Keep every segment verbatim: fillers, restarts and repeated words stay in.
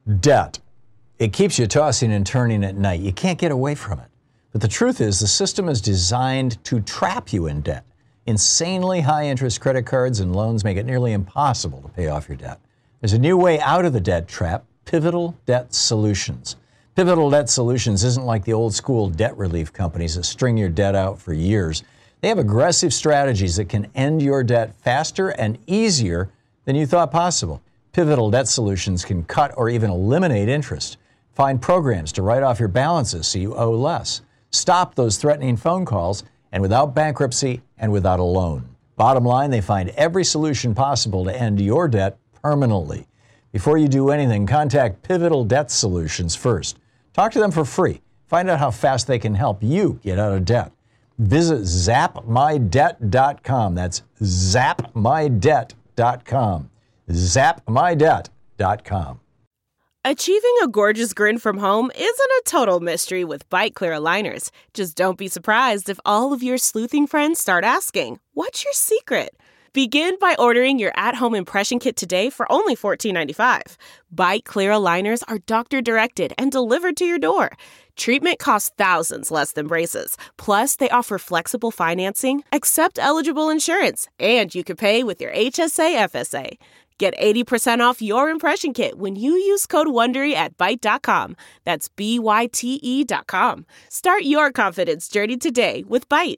Debt. It keeps you tossing and turning at night. You can't get away from it. But the truth is, the system is designed to trap you in debt. Insanely high interest credit cards and loans make it nearly impossible to pay off your debt. There's a new way out of the debt trap: Pivotal Debt Solutions. Pivotal Debt Solutions isn't like the old school debt relief companies that string your debt out for years. They have aggressive strategies that can end your debt faster and easier than you thought possible. Pivotal Debt Solutions can cut or even eliminate interest. Find programs to write off your balances so you owe less. Stop those threatening phone calls, and without bankruptcy and without a loan. Bottom line, they find every solution possible to end your debt permanently. Before you do anything, contact Pivotal Debt Solutions first. Talk to them for free. Find out how fast they can help you get out of debt. Visit zap my debt dot com. That's zap my debt dot com. zap my debt dot com. Achieving a gorgeous grin from home isn't a total mystery with Byte Clear aligners. Just don't be surprised if all of your sleuthing friends start asking, "What's your secret?" Begin by ordering your at-home impression kit today for only fourteen ninety-five. Byte Clear aligners are doctor-directed and delivered to your door. Treatment costs thousands less than braces. Plus, they offer flexible financing, accept eligible insurance, and you can pay with your H S A F S A. Get eighty percent off your impression kit when you use code WONDERY at byte dot com. That's B Y T E dot com. Start your confidence journey today with Byte.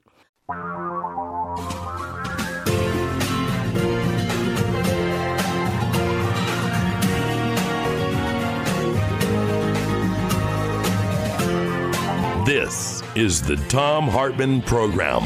This is the Thom Hartmann Program.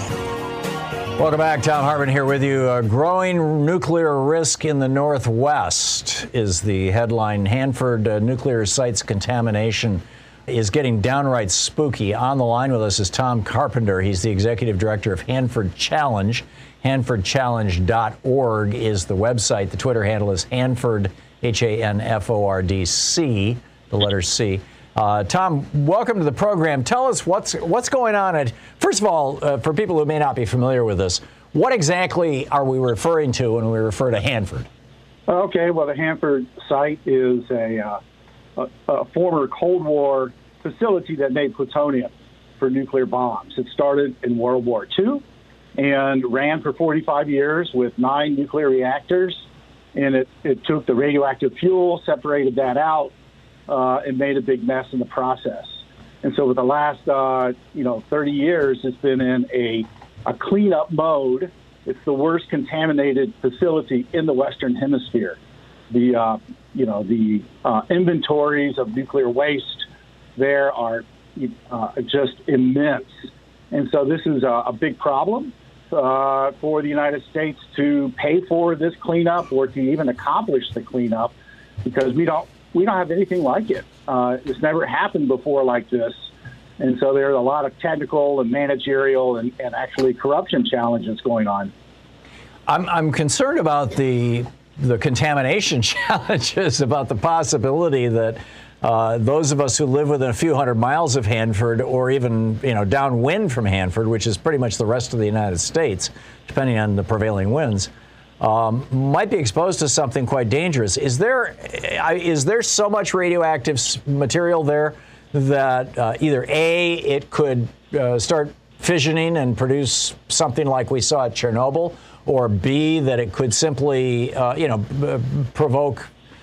Welcome back. Thom Hartmann here with you. A growing nuclear risk in the Northwest is the headline. Hanford uh, nuclear site's contamination is getting downright spooky. On the line with us is Tom Carpenter. He's the executive director of Hanford Challenge. Hanford Challenge dot org is the website. The Twitter handle is Hanford, H A N F O R D C, the letter C. Uh, Tom, welcome to the program. Tell us what's what's going on. At, first of all, uh, for people who may not be familiar with this, what exactly are we referring to when we refer to Hanford? Okay, well, the Hanford site is a, uh, a, a former Cold War facility that made plutonium for nuclear bombs. It started in World War Two and ran for forty-five years with nine nuclear reactors. And it, it took the radioactive fuel, separated that out, Uh, and made a big mess in the process. And so, with the last, uh, you know, thirty years, it's been in a, a cleanup mode. It's the worst contaminated facility in the Western Hemisphere. The, uh, you know, the uh, inventories of nuclear waste there are uh, just immense. And so, this is a, a big problem uh, for the United States to pay for this cleanup or to even accomplish the cleanup, because we don't. We don't have anything like it. Uh, it's never happened before like this. And so there's a lot of technical and managerial and, and actually corruption challenges going on. I'm, I'm concerned about the the contamination challenges, about the possibility that uh, those of us who live within a few hundred miles of Hanford, or even, you know, downwind from Hanford, which is pretty much the rest of the United States, depending on the prevailing winds, Um, might be exposed to something quite dangerous. Is there is there so much radioactive material there that uh, either A, it could uh, start fissioning and produce something like we saw at Chernobyl, or B, that it could simply uh, you know b- provoke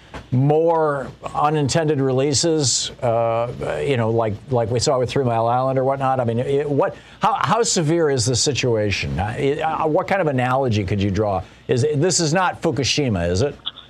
more unintended releases, uh, you know, like like we saw with Three Mile Island or whatnot? I mean, it, what how how severe is the situation? Uh, it, uh, what kind of analogy could you draw? Is it, this is not Fukushima, is it?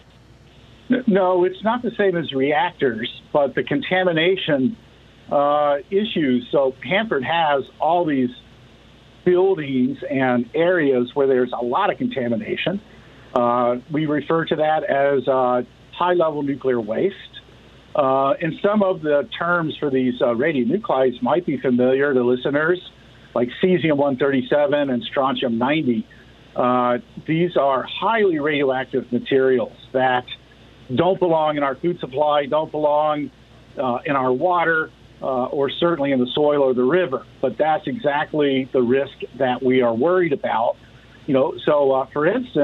No, it's not the same as reactors, but the contamination uh, issues. So Hanford has all these buildings and areas where there's a lot of contamination. Uh, we refer to that as uh, high-level nuclear waste. Uh, and some of the terms for these uh, radionuclides might be familiar to listeners, like cesium one thirty-seven and strontium ninety. Uh, these are highly radioactive materials that don't belong in our food supply, don't belong uh, in our water, uh, or certainly in the soil or the river. But that's exactly the risk that we are worried about. You know, so uh, for instance,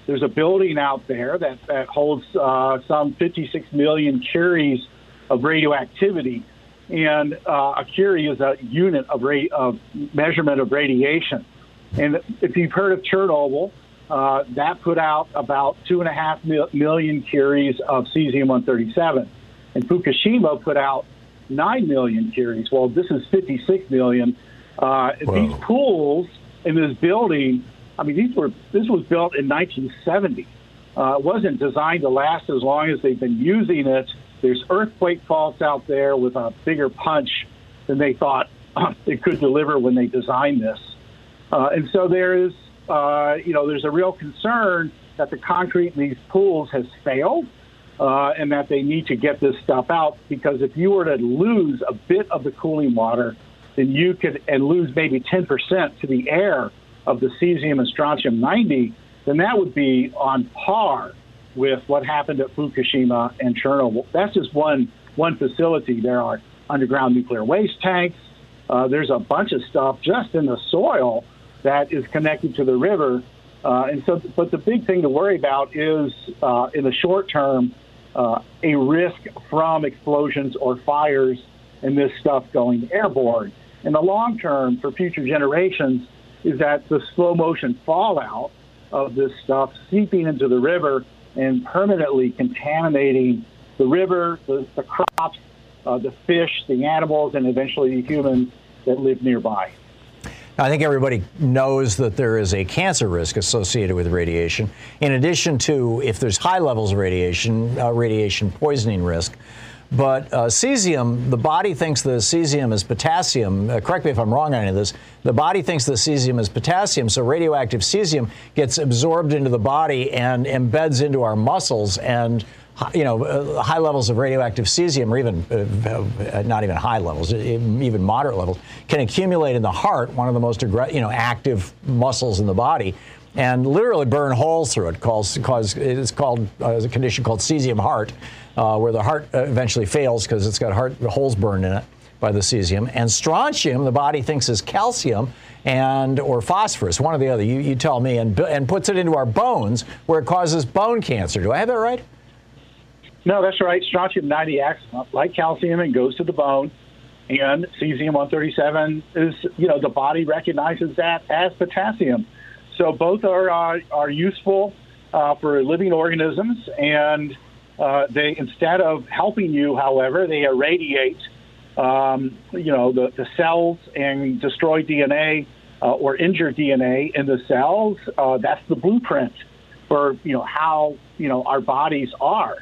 there's a building out there that, that holds uh, some fifty-six million curies of radioactivity. And uh, a curie is a unit of, ra- of measurement of radiation. And if you've heard of Chernobyl, uh, that put out about two and a half mil- million curies of cesium one thirty-seven. And Fukushima put out nine million curies. Well, this is fifty-six million. Uh, these pools in this building, I mean, these were this was built in nineteen seventy. Uh, it wasn't designed to last as long as they've been using it. There's earthquake faults out there with a bigger punch than they thought it could deliver when they designed this. Uh, and so there is, uh, you know, there's a real concern that the concrete in these pools has failed uh, and that they need to get this stuff out, because if you were to lose a bit of the cooling water, then you could, and lose maybe ten percent to the air of the cesium and strontium ninety, then that would be on par with what happened at Fukushima and Chernobyl. That's just one one facility. There are underground nuclear waste tanks. Uh, there's a bunch of stuff just in the soil that is connected to the river. Uh, and so, but the big thing to worry about is, uh, in the short term, uh, a risk from explosions or fires and this stuff going airborne. In the long term, for future generations, is that the slow motion fallout of this stuff seeping into the river and permanently contaminating the river, the, the crops, uh, the fish, the animals, and eventually the humans that live nearby. I think everybody knows that there is a cancer risk associated with radiation. In addition to, if there's high levels of radiation, uh, radiation poisoning risk. But uh, cesium, the body thinks the cesium is potassium. Uh, correct me if I'm wrong on any of this. The body thinks the cesium is potassium, so radioactive cesium gets absorbed into the body and embeds into our muscles. And, you know, uh, high levels of radioactive cesium, or even uh, uh, not even high levels, even moderate levels, can accumulate in the heart, one of the most you know active muscles in the body, and literally burn holes through it. Cause, cause it's called uh, a condition called cesium heart. Uh, where the heart uh, eventually fails because it's got heart holes burned in it by the cesium. And strontium, the body thinks is calcium and or phosphorus, one or the other. You, you tell me, and and puts it into our bones where it causes bone cancer. Do I have that right? No, that's right. Strontium ninety acts like calcium and goes to the bone. And cesium one thirty-seven is, you know, the body recognizes that as potassium. So both are uh, are useful uh, for living organisms, and Uh, they, instead of helping you, however, they irradiate, um, you know, the, the cells and destroy D N A uh, or injure D N A in the cells. Uh, that's the blueprint for, you know, how, you know, our bodies are.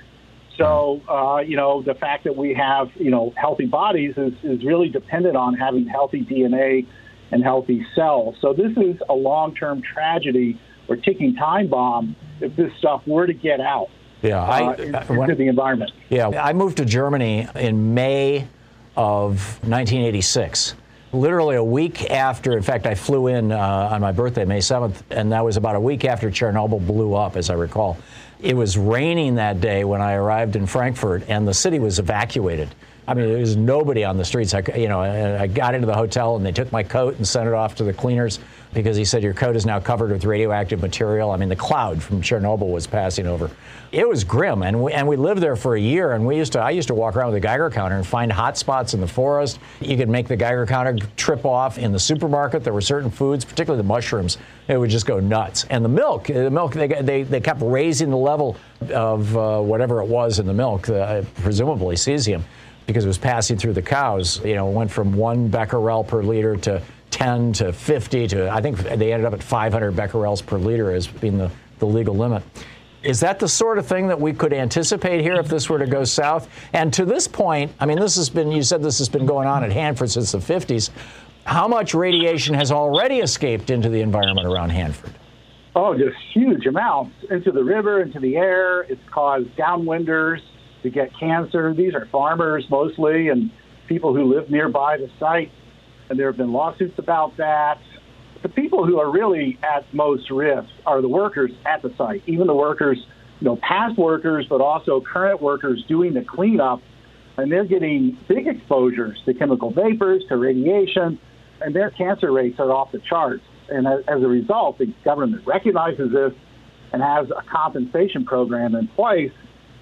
So, uh, you know, the fact that we have, you know, healthy bodies is, is really dependent on having healthy D N A and healthy cells. So this is a long-term tragedy or ticking time bomb if this stuff were to get out. Yeah, I, uh, into when, the environment. Yeah, I moved to Germany in May of nineteen eighty-six. Literally a week after, in fact, I flew in uh, on my birthday, May seventh, and that was about a week after Chernobyl blew up, as I recall. It was raining that day when I arrived in Frankfurt, and the city was evacuated. I mean, there was nobody on the streets. I, you know, I got into the hotel, and they took my coat and sent it off to the cleaners because he said, your coat is now covered with radioactive material. I mean, the cloud from Chernobyl was passing over. It was grim, and we, and we lived there for a year, and we used to, I used to walk around with a Geiger counter and find hot spots in the forest. You could make the Geiger counter trip off in the supermarket. There were certain foods, particularly the mushrooms, it would just go nuts. And the milk, the milk, they, they, they kept raising the level of uh, whatever it was in the milk, uh, presumably cesium, because it was passing through the cows. You know, it went from one becquerel per liter to ten to fifty to, I think they ended up at five hundred becquerels per liter as being the, the legal limit. Is that the sort of thing that we could anticipate here if this were to go south? And to this point, I mean, this has been, you said this has been going on at Hanford since the fifties. How much radiation has already escaped into the environment around Hanford? Oh, just huge amounts into the river, into the air. It's caused downwinders to get cancer. These are farmers mostly and people who live nearby the site. And there have been lawsuits about that. The people who are really at most risk are the workers at the site, even the workers, you know, past workers, but also current workers doing the cleanup. And they're getting big exposures to chemical vapors, to radiation, and their cancer rates are off the charts. And as, as a result, the government recognizes this, and has a compensation program in place.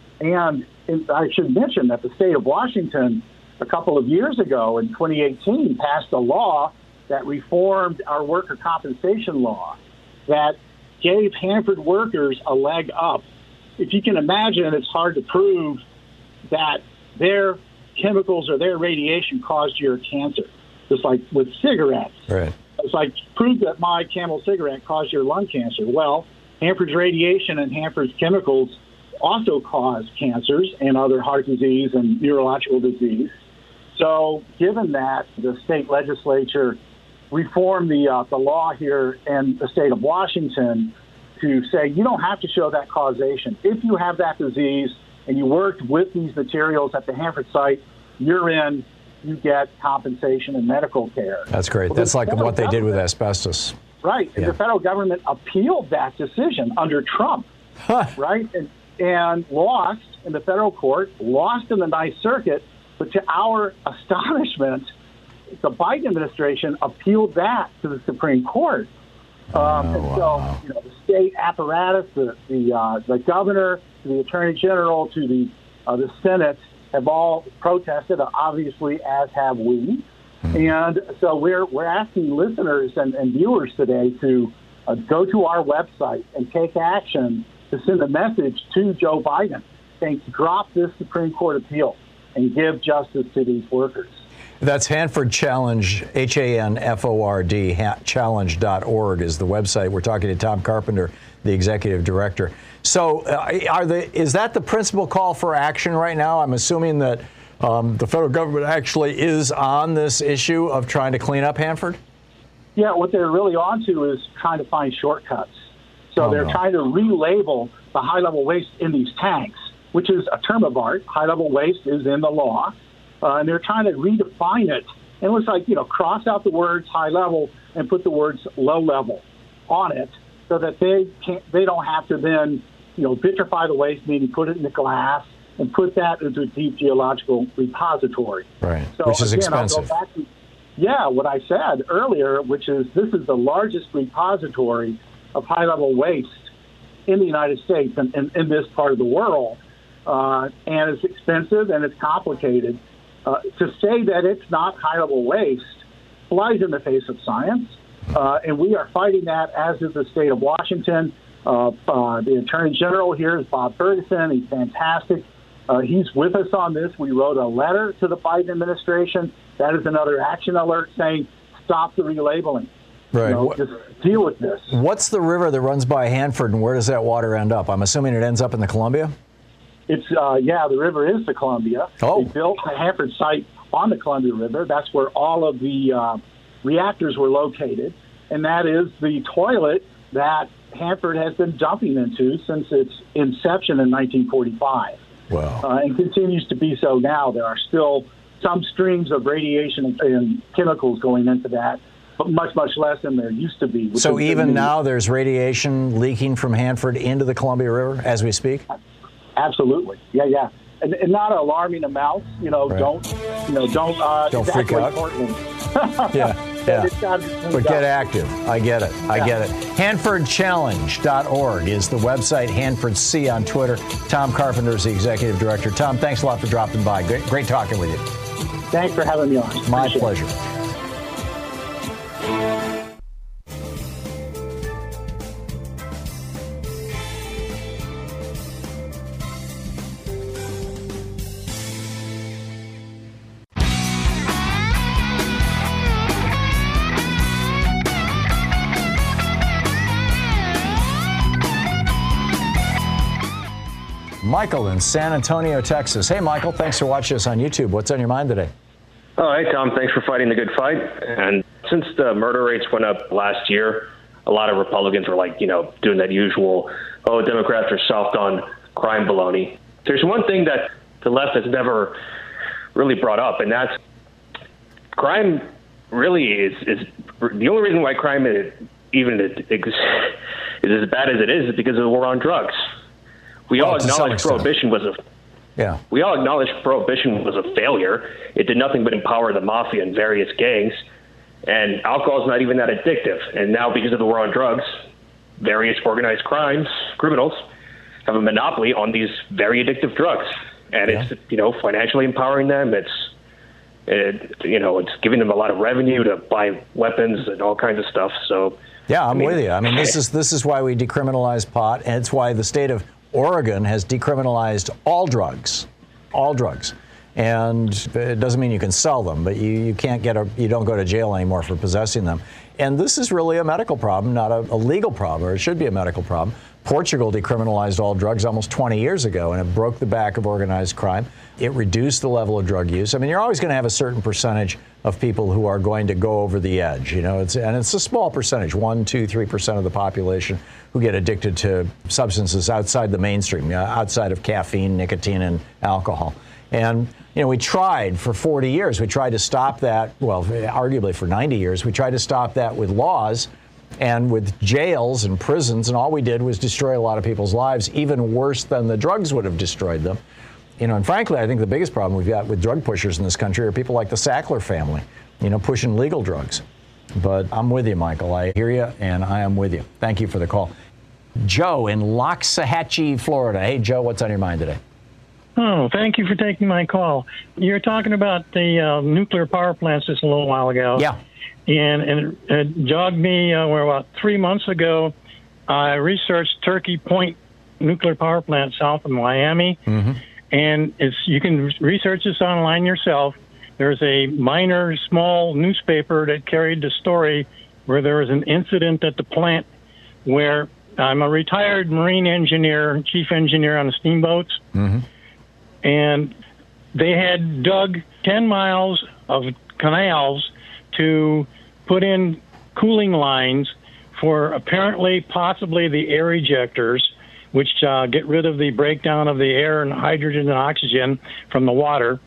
And I should mention that the state of Washington, a couple of years ago in twenty eighteen, passed a law that reformed our worker compensation law that gave Hanford workers a leg up. If you can imagine, it's hard to prove that their chemicals or their radiation caused your cancer, just like with cigarettes. Right. It's like, prove that my Camel cigarette caused your lung cancer. Well, Hanford's radiation and Hanford's chemicals also cause cancers and other heart disease and neurological disease. So given that, the state legislature reformed the, uh, the law here in the state of Washington to say you don't have to show that causation. If you have that disease and you worked with these materials at the Hanford site, you're in, you get compensation and medical care. That's great. Well, That's like what they did with government- asbestos. Right. And Yeah. the federal government appealed that decision under Trump, Huh. right? And, and lost in the federal court, lost in the Ninth Circuit, but to our astonishment, the Biden administration appealed that to the Supreme Court. Um, and so, you know, the state apparatus, the the, uh, the governor, the attorney general, to the uh, the Senate have all protested, obviously, as have we. And so we're we're asking listeners and, and viewers today to uh, go to our website and take action to send a message to Joe Biden saying, drop this Supreme Court appeal and give justice to these workers. That's Hanford Challenge, H A N F O R D, challenge dot org is the website. We're talking to Tom Carpenter, the executive director. So uh, are the, is that the principal call for action right now? I'm assuming that um, the federal government actually is on this issue of trying to clean up Hanford? Yeah, what they're really onto is trying to find shortcuts. So Oh, they're no. trying to relabel the high-level waste in these tanks, which is a term of art. High-level waste is in the law. Uh, and they're trying to redefine it. And it looks like, you know, cross out the words high level and put the words low level on it so that they can't, they don't have to then, you know, vitrify the waste, meaning put it in the glass and put that into a deep geological repository. Right, So, which is again, I'll expensive. go back to, yeah, what I said earlier, which is this is the largest repository of high-level waste in the United States and in, in this part of the world. Uh, and it's expensive and it's complicated. Uh, to say that it's not high-level waste flies in the face of science, uh, and we are fighting that, as is the state of Washington. Uh, uh, the Attorney General here is Bob Ferguson. He's fantastic. Uh, he's with us on this. We wrote a letter to the Biden administration. That is another action alert saying, stop the relabeling. Right. You know, What- just deal with this. What's the river that runs by Hanford, and where does that water end up? I'm assuming it ends up in the Columbia? It's, uh, yeah, the river is the Columbia. Oh. They built the Hanford site on the Columbia River. That's where all of the uh, reactors were located. And that is the toilet that Hanford has been dumping into since its inception in nineteen forty-five. Wow. Uh, and continues to be so now. There are still some streams of radiation and, and chemicals going into that, but much, much less than there used to be. which So is even the- now there's radiation leaking from Hanford into the Columbia River as we speak? Absolutely. Yeah, yeah. And, and not alarming amounts. You know, Right. don't, you know, don't, uh, Don't freak evacuate out. Portland. Yeah, yeah. It's gotta be cleaned But get up. active. I get it. I Yeah. get it. Hanford Challenge dot org is the website. Hanford C on Twitter. Tom Carpenter is the executive director. Tom, thanks a lot for dropping by. Great, great talking with you. Thanks for having me on. My Appreciate it. pleasure. Michael in San Antonio, Texas. Hey, Michael, thanks for watching us on YouTube. What's on your mind today? Oh, hey, Tom. Thanks for fighting the good fight. And since the murder rates went up last year, a lot of Republicans were like, you know, doing that usual, oh, Democrats are soft on crime baloney. There's one thing that the left has never really brought up, and that's crime really is, is the only reason why crime is, even is, is as bad as it is is because of the war on drugs. We Well, all to some acknowledge extent. prohibition was a Yeah. We all acknowledge prohibition was a failure. It did nothing but empower the mafia and various gangs. And alcohol is not even that addictive. And now, because of the war on drugs, various organized crimes, criminals, have a monopoly on these very addictive drugs. And yeah. it's, you know, financially empowering them. It's, it, you know, it's giving them a lot of revenue to buy weapons and all kinds of stuff. So, yeah, I'm I mean, with you. I mean, this is this is why we decriminalized pot, and it's why the state of Oregon has decriminalized all drugs, all drugs. And it doesn't mean you can sell them, but you, you can't get a, you don't go to jail anymore for possessing them. And this is really a medical problem, not a, a legal problem, or it should be a medical problem. Portugal decriminalized all drugs almost twenty years ago, and it broke the back of organized crime. It reduced the level of drug use. I mean, you're always going to have a certain percentage of people who are going to go over the edge, you know, it's, and it's a small percentage, one, two, three percent of the population who get addicted to substances outside the mainstream, you know, outside of caffeine, nicotine, and alcohol. And, you know, we tried for forty years. We tried to stop that, well, arguably for ninety years. We tried to stop that with laws and with jails and prisons, and all we did was destroy a lot of people's lives, even worse than the drugs would have destroyed them. You know, and frankly, I think the biggest problem we've got with drug pushers in this country are people like the Sackler family, you know, pushing legal drugs. But I'm with you, Michael. I hear you, and I am with you. Thank you for the call. Joe in Loxahatchee, Florida. Hey, Joe, what's on your mind today? Oh, thank you for taking my call. You're talking about the uh, nuclear power plants just a little while ago. Yeah. And, and it jogged me, uh, where about three months ago, I researched Turkey Point nuclear power plant south of Miami. Mm-hmm. And it's you can research this online yourself. There's a minor, small newspaper that carried the story where there was an incident at the plant where I'm a retired marine engineer, chief engineer on the steamboats. Mm-hmm. And they had dug ten miles of canals to put in cooling lines for apparently, possibly the air ejectors, which uh, get rid of the breakdown of the air and hydrogen and oxygen from the water.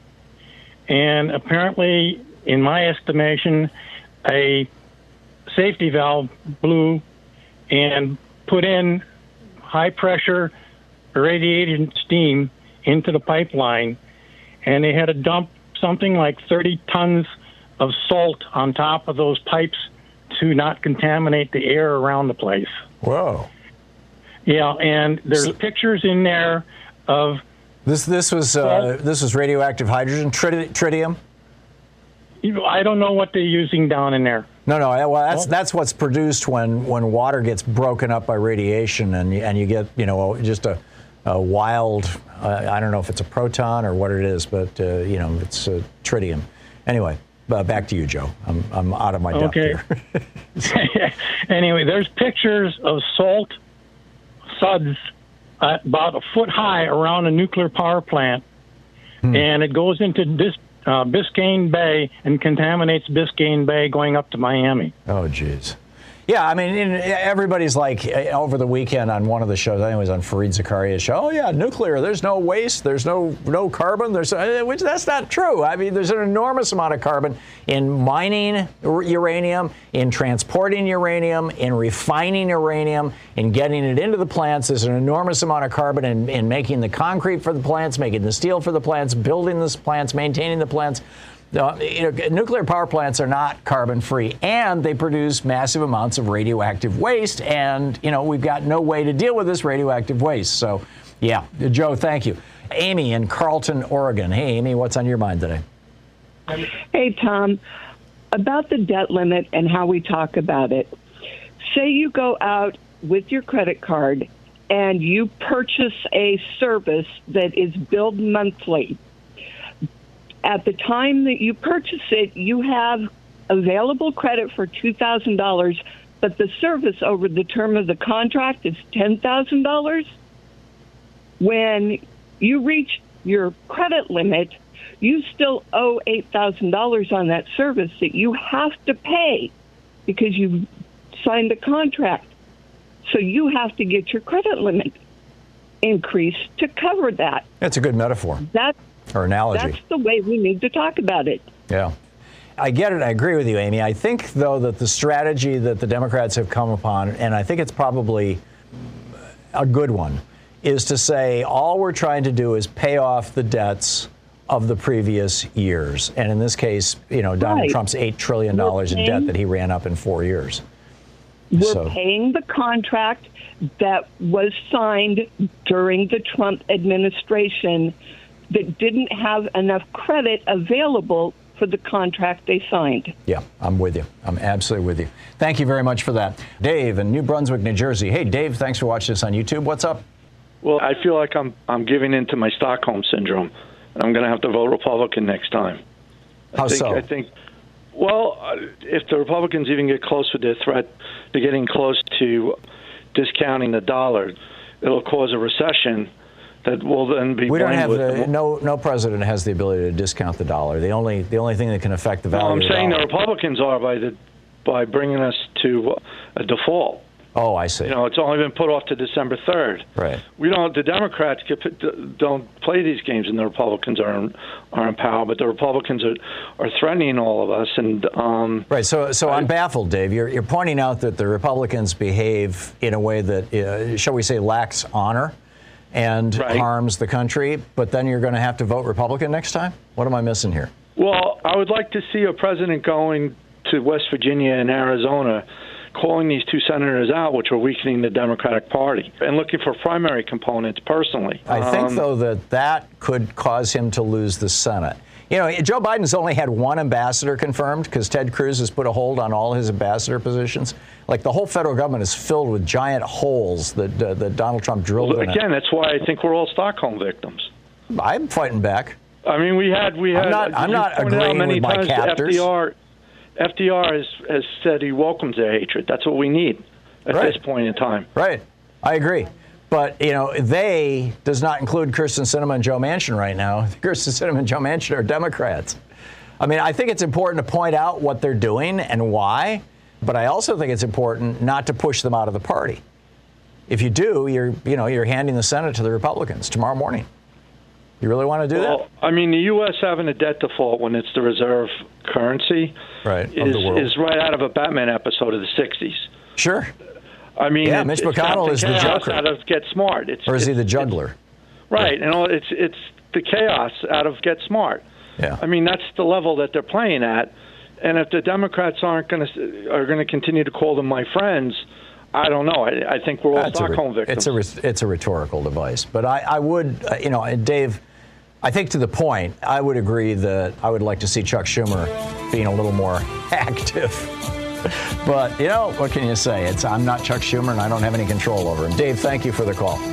And apparently, in my estimation, a safety valve blew and put in high-pressure irradiated steam into the pipeline, and they had to dump something like thirty tons of salt on top of those pipes to not contaminate the air around the place. Whoa. Yeah, and there's so, pictures in there of this. This was uh, this was radioactive hydrogen, trid- tritium. I don't know what they're using down in there. No, no. Well, that's that's what's produced when, when water gets broken up by radiation, and and you get you know just a, a wild. Uh, I don't know if it's a proton or what it is, but uh, you know it's uh, tritium. Anyway, uh, back to you, Joe. I'm I'm out of my depth okay. here. Anyway, there's pictures of salt suds uh, about a foot high around a nuclear power plant, hmm. and it goes into this uh, Biscayne Bay and contaminates Biscayne Bay going up to Miami. Oh, geez. Yeah, I mean, everybody's like, over the weekend on one of the shows, I think it was on Fareed Zakaria's show, oh, yeah, nuclear, there's no waste, there's no no carbon, there's which that's not true. I mean, there's an enormous amount of carbon in mining uranium, in transporting uranium, in refining uranium, in getting it into the plants. There's an enormous amount of carbon in, in making the concrete for the plants, making the steel for the plants, building the plants, maintaining the plants. Uh, you know, nuclear power plants are not carbon-free, and they produce massive amounts of radioactive waste, and, you know, we've got no way to deal with this radioactive waste. So, yeah, Joe, thank you. Amy in Carlton, Oregon. Hey, Amy, what's on your mind today? Hey, Tom, about the debt limit and how we talk about it. Say you go out with your credit card and you purchase a service that is billed monthly. At the time that you purchase it, you have available credit for two thousand dollars, but the service over the term of the contract is ten thousand dollars. When you reach your credit limit, you still owe eight thousand dollars on that service that you have to pay because you signed a contract. So you have to get your credit limit increased to cover that. That's a good metaphor. That's Or analogy. That's the way we need to talk about it. Yeah. I get it. I agree with you, Amy. I think, though, that the strategy that the Democrats have come upon, and I think it's probably a good one, is to say all we're trying to do is pay off the debts of the previous years. And in this case, you know, Donald right. Trump's eight trillion dollars in debt that he ran up in four years. We're So- paying the contract that was signed during the Trump administration that didn't have enough credit available for the contract they signed. Yeah, I'm with you. I'm absolutely with you. Thank you very much for that. Dave in New Brunswick, New Jersey. Hey, Dave, thanks for watching this on YouTube. What's up? Well, I feel like I'm I'm giving in to my Stockholm syndrome, and I'm going to have to vote Republican next time. How I think, so? I think, well, uh, if the Republicans even get close with their threat to getting close to discounting the dollar, it'll cause a recession that will then be We don't blamed have with the, no no president has the ability to discount the dollar. The only the only thing that can affect the value No, I'm of the saying dollar. the Republicans are by the by bringing us to a default. Oh, I see. You know, it's only been put off to December third. Right. We don't. The Democrats get, don't play these games, and the Republicans are in, are in power. But the Republicans are, are threatening all of us. And um, Right. So, so I, I'm baffled, Dave. You're you're pointing out that the Republicans behave in a way that, uh, shall we say, lacks honor and Right. harms the country. But then you're going to have to vote Republican next time. What am I missing here? Well, I would like to see a president going to West Virginia and Arizona, calling these two senators out, which are weakening the Democratic Party, and looking for primary components personally. I think, Um, though, that that could cause him to lose the Senate. You know, Joe Biden's only had one ambassador confirmed because Ted Cruz has put a hold on all his ambassador positions. Like, the whole federal government is filled with giant holes that, uh, that Donald Trump drilled in it. Again, that's why I think we're all Stockholm victims. I'm fighting back. I mean, we had we had. I'm not- I'm you not pointed out agreeing many with my times that captors. F D R, F D R has, has said he welcomes their hatred. That's what we need at Right. this point in time. Right. I agree. But, you know, they does not include Kyrsten Sinema and Joe Manchin right now. Kyrsten Sinema and Joe Manchin are Democrats. I mean, I think it's important to point out what they're doing and why, but I also think it's important not to push them out of the party. If you do, you're, you know, you're handing the Senate to the Republicans tomorrow morning. You really want to do Well, I mean, the U S having a debt default when it's the reserve currency Right, of is, the world. is right out of a Batman episode of the sixties. that? Sure. I mean, Yeah, it's, Mitch it's McConnell got is the chaos Joker. out of Get Smart. It's, Or is he it's- the it's- juggler? Right, and all, it's it's the chaos out of Get Smart. Yeah. I mean, that's the level that they're playing at. And if the Democrats aren't going to are going to continue to call them my friends, I don't know. I, I think we're all That's a re- Stockholm victims. It's a re- it's a rhetorical device, but I, I would, uh, you know, and Dave, I think to the point, I would agree that I would like to see Chuck Schumer being a little more active. But you know, what can you say? It's I'm not Chuck Schumer, and I don't have any control over him. Dave, thank you for the call.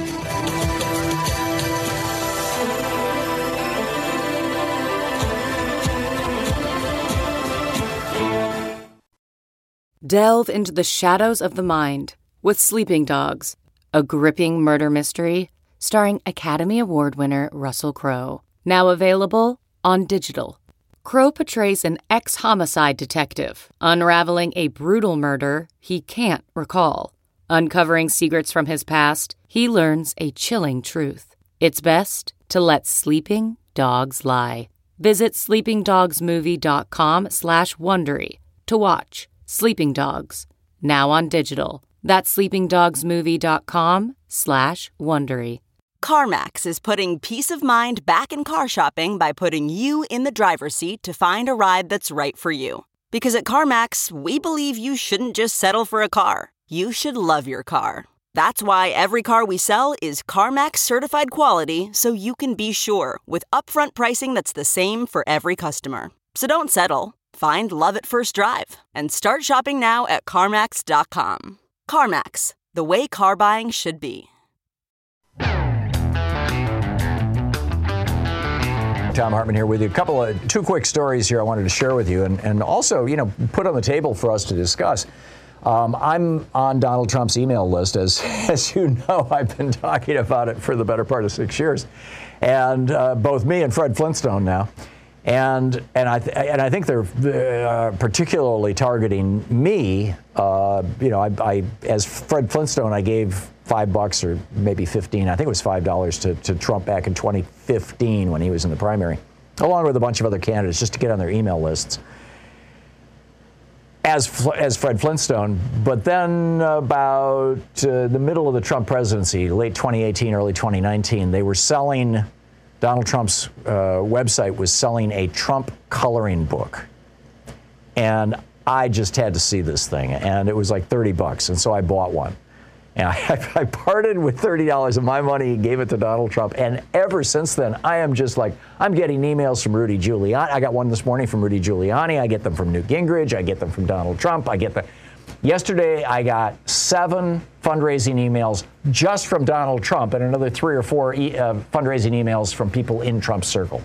Delve into the shadows of the mind with Sleeping Dogs, a gripping murder mystery starring Academy Award winner Russell Crowe. Now available on digital. Crowe portrays an ex-homicide detective unraveling a brutal murder he can't recall. Uncovering secrets from his past, he learns a chilling truth. It's best to let sleeping dogs lie. Visit sleepingdogsmovie.com slash Wondery to watch Sleeping Dogs, now on digital. That's sleepingdogsmovie.com slash Wondery. CarMax is putting peace of mind back in car shopping by putting you in the driver's seat to find a ride that's right for you. Because at CarMax, we believe you shouldn't just settle for a car. You should love your car. That's why every car we sell is CarMax certified quality, so you can be sure with upfront pricing that's the same for every customer. So don't settle. Find love at first drive and start shopping now at CarMax dot com. CarMax, the way car buying should be. Tom Hartman here with you. A couple of two quick stories here I wanted to share with you, and, and also, you know, put on the table for us to discuss. Um, I'm on Donald Trump's email list, as as you know. I've been talking about it for the better part of six years, and uh, both me and Fred Flintstone now, and and I th- and I think they're uh, particularly targeting me. Uh, you know, I, I as Fred Flintstone, I gave five bucks or maybe fifteen. I think it was five dollars to to Trump back in twenty fifteen when he was in the primary, along with a bunch of other candidates, just to get on their email lists. As, as Fred Flintstone, but then about uh, the middle of the Trump presidency, late twenty eighteen, early twenty nineteen, they were selling, Donald Trump's uh, website was selling a Trump coloring book. And I just had to see this thing, and it was like thirty bucks, and so I bought one. And I, I parted with thirty dollars of my money and gave it to Donald Trump. And ever since then, I am just like, I'm getting emails from Rudy Giuliani. I got one this morning from Rudy Giuliani. I get them from Newt Gingrich. I get them from Donald Trump. I get them. Yesterday, I got seven fundraising emails just from Donald Trump and another three or four e- uh, fundraising emails from people in Trump's circle.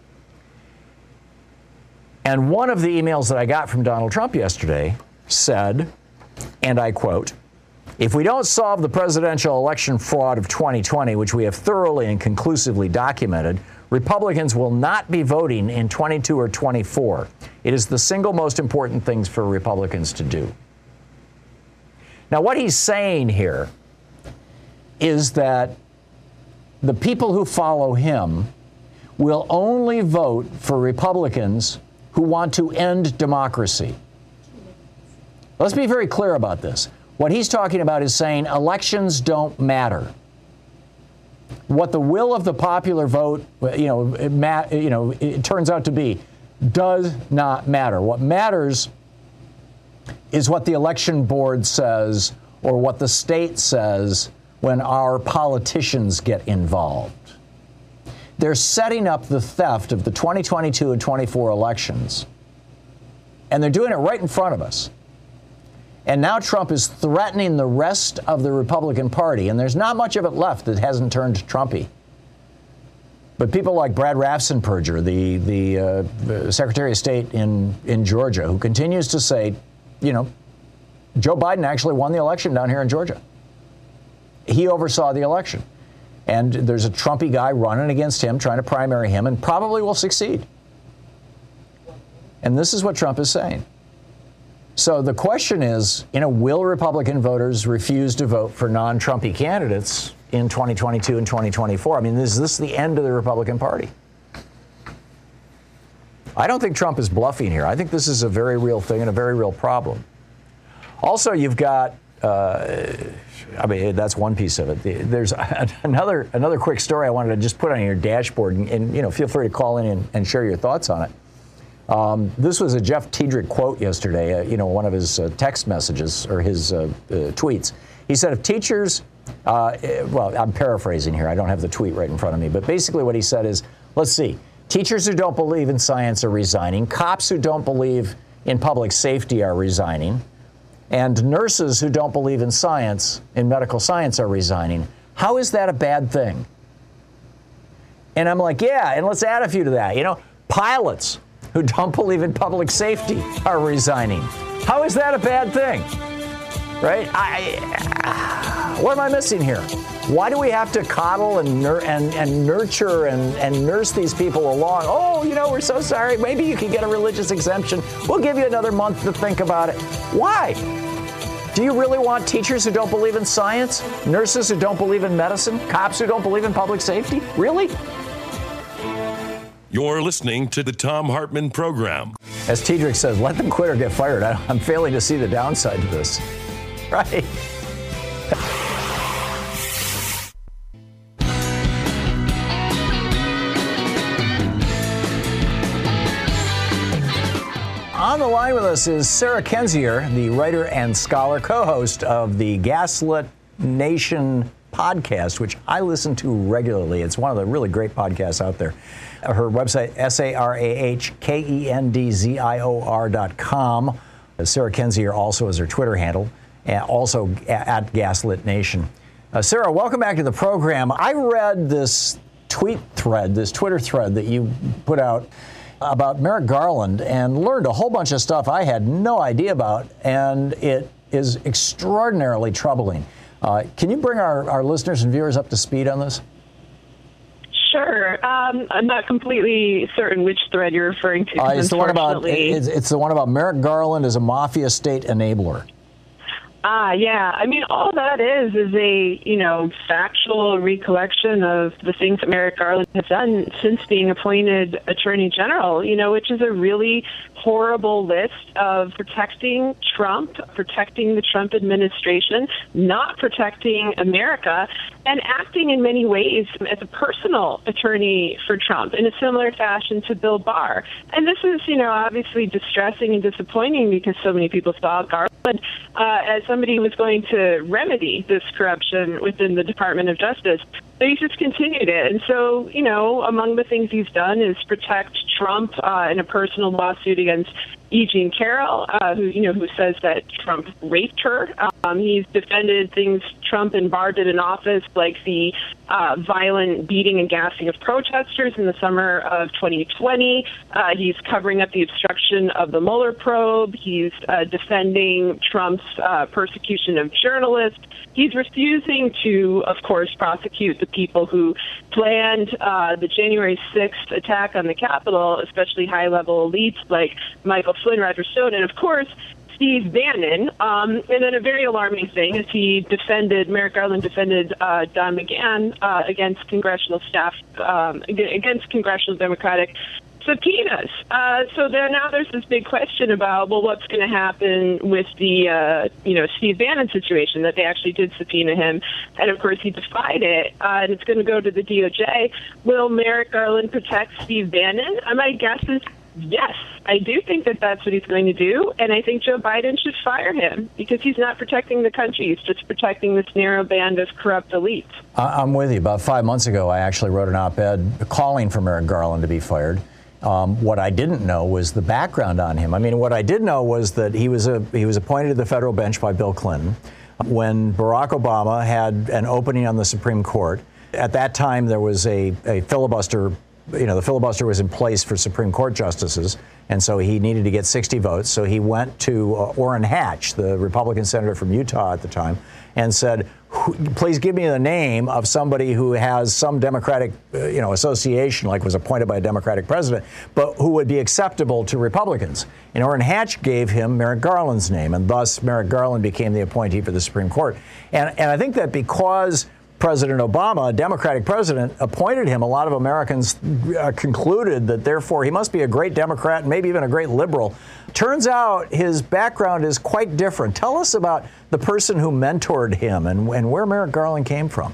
And one of the emails that I got from Donald Trump yesterday said, and I quote, "If we don't solve the presidential election fraud of twenty twenty, which we have thoroughly and conclusively documented, Republicans will not be voting in twenty-two or twenty-four. It is the single most important things for Republicans to do." Now, what he's saying here is that the people who follow him will only vote for Republicans who want to end democracy. Let's be very clear about this. What he's talking about is saying elections don't matter. What the will of the popular vote, you know, it ma- you know, it turns out to be, does not matter. What matters is what the election board says or what the state says when our politicians get involved. They're setting up the theft of the twenty twenty-two and twenty-four elections, and they're doing it right in front of us. And now Trump is threatening the rest of the Republican Party, and there's not much of it left that hasn't turned Trumpy. But people like Brad Raffensperger, the the, uh, the Secretary of State in, in Georgia, who continues to say, you know, Joe Biden actually won the election down here in Georgia. He oversaw the election. And there's a Trumpy guy running against him, trying to primary him, and probably will succeed. And this is what Trump is saying. So the question is, you know, will Republican voters refuse to vote for non-Trumpy candidates in twenty twenty-two and twenty twenty-four? I mean, is this the end of the Republican Party? I don't think Trump is bluffing here. I think this is a very real thing and a very real problem. Also, you've got, uh, I mean, that's one piece of it. There's another another quick story I wanted to just put on your dashboard, and, and you know, feel free to call in and, and share your thoughts on it. Um, this was a Jeff Tiedrich quote yesterday, uh, you know, one of his uh, text messages or his uh, uh, tweets. He said, if teachers, uh, well, I'm paraphrasing here. I don't have the tweet right in front of me. But basically what he said is, let's see, teachers who don't believe in science are resigning. Cops who don't believe in public safety are resigning. And nurses who don't believe in science, in medical science, are resigning. How is that a bad thing? And I'm like, yeah, and let's add a few to that. You know, pilots who don't believe in public safety are resigning. How is that a bad thing? Right? I, what am I missing here? Why do we have to coddle and nur- and, and nurture and, and nurse these people along? Oh, you know, we're so sorry. Maybe you can get a religious exemption. We'll give you another month to think about it. Why? Do you really want teachers who don't believe in science? Nurses who don't believe in medicine? Cops who don't believe in public safety? Really? You're listening to the Thom Hartmann Program. As Tiedrich says, let them quit or get fired. I'm failing to see the downside to this. Right? On the line with us is Sarah Kendzior, the writer and scholar, co-host of the Gaslit Nation podcast, which I listen to regularly. It's one of the really great podcasts out there. Her website, S A R A H K E N D Z I O R dot com. Sarah Kendzior also is her Twitter handle, and also at Gaslit Nation. Uh, Sarah, welcome back to the program. I read this tweet thread, this Twitter thread that you put out about Merrick Garland and learned a whole bunch of stuff I had no idea about, and it is extraordinarily troubling. Uh, can you bring our, our listeners and viewers up to speed on this? Sure. Um, I'm not completely certain which thread you're referring to. Uh, it's the one about it's, it's the one about Merrick Garland as a mafia state enabler. Ah, yeah. I mean, all that is is a, you know, factual recollection of the things that Merrick Garland has done since being appointed Attorney General, you know, which is a really horrible list of protecting Trump, protecting the Trump administration, not protecting America, and acting in many ways as a personal attorney for Trump in a similar fashion to Bill Barr. And this is, you know, obviously distressing and disappointing because so many people saw Garland uh, as somebody who was going to remedy this corruption within the Department of Justice. But he's just continued it. And so, you know, among the things he's done is protect Trump uh, in a personal lawsuit against E. Jean Carroll, uh, who, you know, who says that Trump raped her. Um, he's defended things Trump and Barr did in office, like the uh, violent beating and gassing of protesters in the summer of twenty twenty. Uh, he's covering up the obstruction of the Mueller probe. He's uh, defending Trump's uh, persecution of journalists. He's refusing to, of course, prosecute the people who planned uh, the January sixth attack on the Capitol, especially high-level elites like Michael Flynn, Roger Stone, and, of course, Steve Bannon. Um, and then a very alarming thing is he defended, Merrick Garland defended uh, Don McGahn uh, against congressional staff, um, against congressional Democratic subpoenas. Uh, so there now there's this big question about, well, what's going to happen with the, uh, you know, Steve Bannon situation, that they actually did subpoena him. And, of course, he defied it, uh, and it's going to go to the D O J. Will Merrick Garland protect Steve Bannon? Uh, my guess is yes. I do think that that's what he's going to do, and I think Joe Biden should fire him because he's not protecting the country. He's just protecting this narrow band of corrupt elites. I'm with you. About five months ago, I actually wrote an op-ed calling for Merrick Garland to be fired. Um, what I didn't know was the background on him. I mean, what I did know was that he was a he was appointed to the federal bench by Bill Clinton when Barack Obama had an opening on the Supreme Court. At that time, there was a, a filibuster. You know, the filibuster was in place for Supreme Court justices, and so he needed to get sixty votes. So he went to uh, Orrin Hatch, the Republican senator from Utah at the time, and said, please give me the name of somebody who has some Democratic, uh, you know, association, like was appointed by a Democratic president, but who would be acceptable to Republicans. And Orrin Hatch gave him Merrick Garland's name, and thus Merrick Garland became the appointee for the Supreme Court. And, and I think that because President Obama, a Democratic president, appointed him, a lot of Americans uh, concluded that therefore he must be a great Democrat and maybe even a great liberal. Turns out his background is quite different. Tell us about the person who mentored him and, and where Merrick Garland came from.